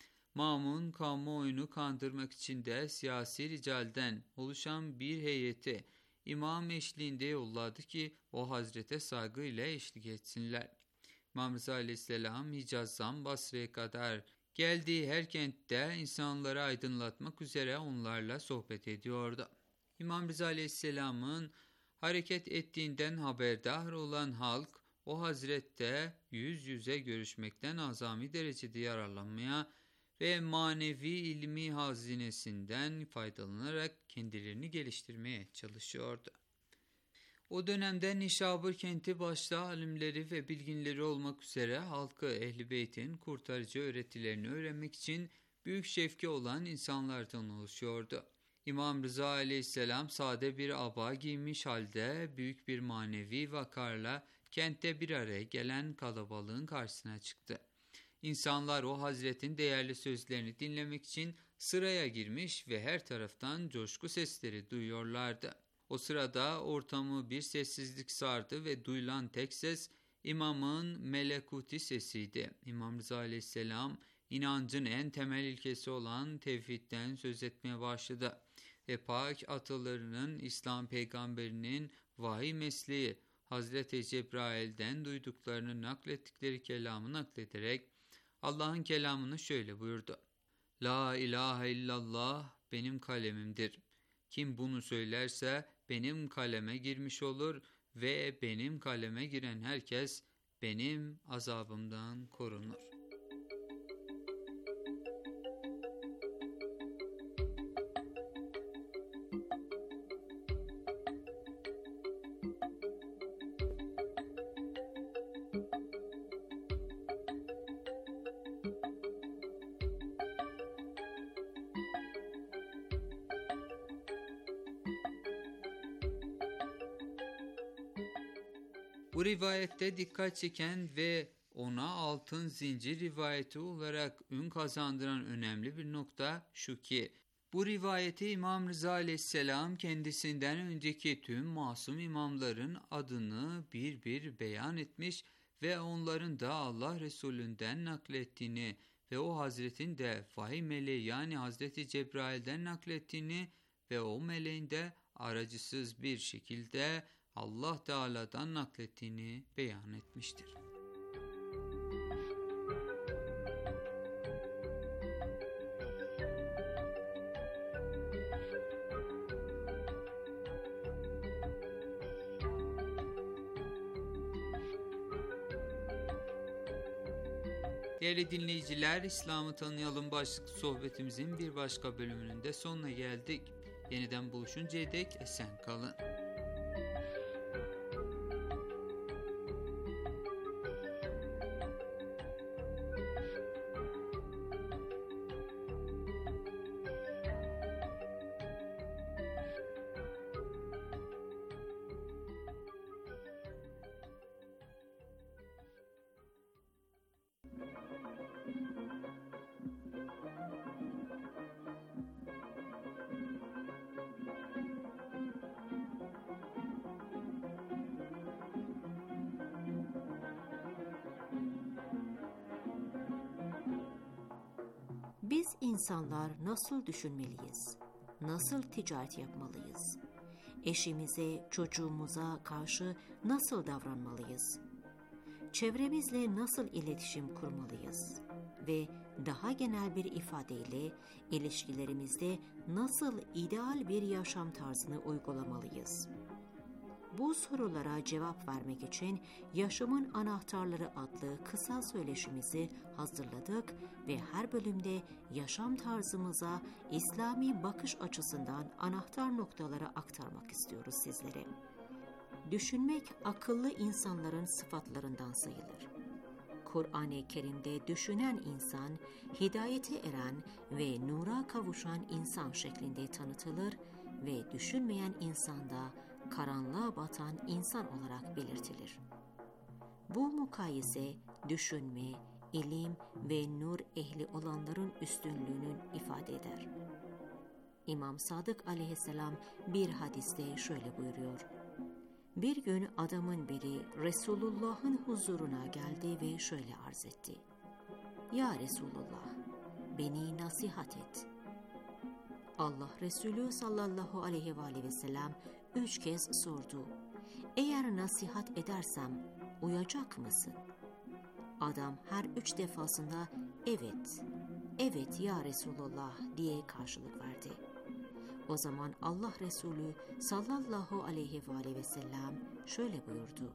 Mamun kamuoyunu kandırmak için de siyasi ricalden oluşan bir heyeti imam eşliğinde yolladı ki o hazrete saygıyla eşlik etsinler. İmam Rıza Aleyhisselam Hicaz'dan Basra'ya kadar geldiği her kentte insanları aydınlatmak üzere onlarla sohbet ediyordu. İmam Rıza Aleyhisselam'ın hareket ettiğinden haberdar olan halk o hazrette yüz yüze görüşmekten azami derecede yararlanmaya ve manevi ilmi hazinesinden faydalanarak kendilerini geliştirmeye çalışıyordu. O dönemde Nişabur kenti başta alimleri ve bilginleri olmak üzere halkı Ehl-i Beyt'in kurtarıcı öğretilerini öğrenmek için büyük şevki olan insanlardan oluşuyordu. İmam Rıza Aleyhisselam sade bir aba giymiş halde büyük bir manevi vakarla kentte bir araya gelen kalabalığın karşısına çıktı. İnsanlar o Hazretin değerli sözlerini dinlemek için sıraya girmiş ve her taraftan coşku sesleri duyuyorlardı. O sırada ortamı bir sessizlik sardı ve duyulan tek ses İmamın melekuti sesiydi. İmam Rıza Aleyhisselam inancın en temel ilkesi olan tevhidden söz etmeye başladı. Ve pak atalarının İslam peygamberinin vahiy mesleği Hazreti Cebrail'den duyduklarını naklettikleri kelamı naklederek Allah'ın kelamını şöyle buyurdu. La ilahe illallah benim kalemimdir. Kim bunu söylerse benim kaleme girmiş olur ve benim kaleme giren herkes benim azabımdan korunur. Bu rivayette dikkat çeken ve ona altın zincir rivayeti olarak ün kazandıran önemli bir nokta şu ki, bu rivayeti İmam Rıza Aleyhisselam kendisinden önceki tüm masum imamların adını bir bir beyan etmiş ve onların da Allah Resulü'nden naklettiğini ve o Hazretin de vahiy meleği yani Hazreti Cebrail'den naklettiğini ve o meleğin de aracısız bir şekilde Allah Teala'dan naklettiğini beyan etmiştir. Değerli dinleyiciler, İslam'ı tanıyalım başlıklı sohbetimizin bir başka bölümünün de sonuna geldik. Yeniden buluşuncaya dek esen kalın.
Biz insanlar nasıl düşünmeliyiz? Nasıl ticaret yapmalıyız? Eşimize, çocuğumuza karşı nasıl davranmalıyız? Çevremizle nasıl iletişim kurmalıyız? Ve daha genel bir ifadeyle ilişkilerimizde nasıl ideal bir yaşam tarzını uygulamalıyız? Bu sorulara cevap vermek için Yaşamın Anahtarları adlı kısa söyleşimizi hazırladık ve her bölümde yaşam tarzımıza İslami bakış açısından anahtar noktaları aktarmak istiyoruz sizlere. Düşünmek akıllı insanların sıfatlarından sayılır. Kur'an-ı Kerim'de düşünen insan, hidayete eren ve nura kavuşan insan şeklinde tanıtılır ve düşünmeyen insan da karanlığa batan insan olarak belirtilir. Bu mukayese düşünme, ilim ve nur ehli olanların üstünlüğünü ifade eder. İmam Sadık aleyhisselam bir hadiste şöyle buyuruyor. Bir gün adamın biri Resulullah'ın huzuruna geldi ve şöyle arz etti. Ya Resulullah, beni nasihat et. Allah Resulü sallallahu aleyhi ve sellem 3 kez sordu. Eğer nasihat edersem uyacak mısın? Adam her 3 defasında evet ya Resulullah diye karşılık verdi. O zaman Allah Resulü sallallahu aleyhi ve sellem şöyle buyurdu.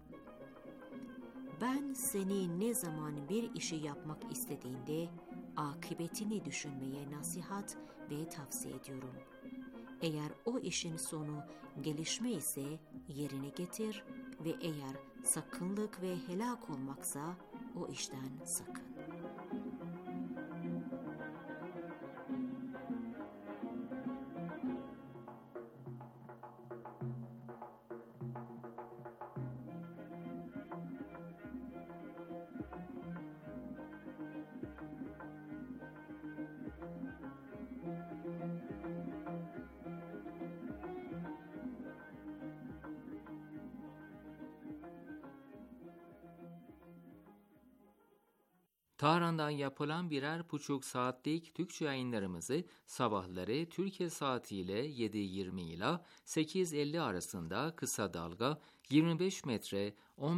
Ben seni ne zaman bir işi yapmak istediğinde akıbetini düşünmeye nasihat ve tavsiye ediyorum. Eğer o işin sonu gelişme ise yerine getir ve eğer sakınlık ve helak olmaksa o işten sakın.
Tahran'dan yapılan birer buçuk saatlik Türkçe yayınlarımızı sabahları Türkiye saatiyle 7.20 ile 8.50 arasında kısa dalga 25 metre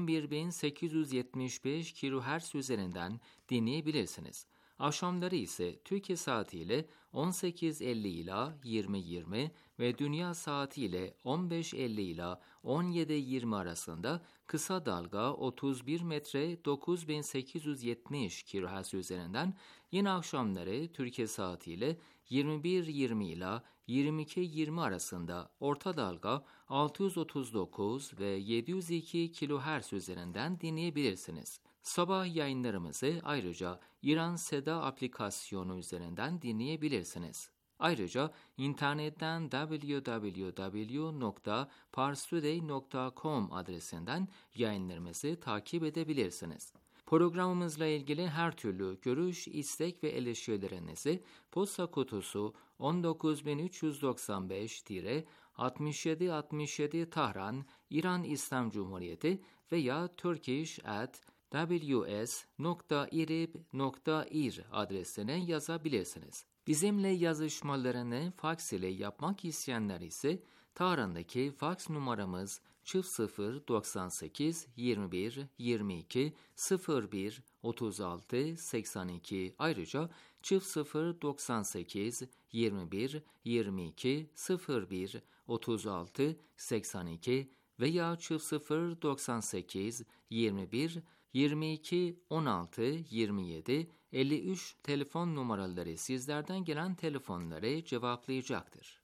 11.875 kHz üzerinden dinleyebilirsiniz. Akşamları ise Türkiye saatiyle 18.50 ile 20.20 ve dünya saatiyle 15.50 ile 17.20 arasında kısa dalga 31 metre 9870 kHz üzerinden, yine akşamları Türkiye saatiyle 21.20 ile 22.20 arasında orta dalga 639 ve 702 kHz üzerinden dinleyebilirsiniz. Sabah yayınlarımızı ayrıca İran Seda aplikasyonu üzerinden dinleyebilirsiniz. Ayrıca internetten www.parstoday.com adresinden yayınlarımızı takip edebilirsiniz. Programımızla ilgili her türlü görüş, istek ve eleştirilerinizi posta kutusu 19395-6767 Tahran, İran İslam Cumhuriyeti veya turkish@ws.irib.ir adresine yazabilirsiniz. Bizimle yazışmalarını faks ile yapmak isteyenler ise Tahran'daki faks numaramız 0098 21 22 01 36 82, ayrıca 0098 21 22 01 36 82 veya 0098 21 22 16 27 53 telefon numaraları sizlerden gelen telefonları cevaplayacaktır.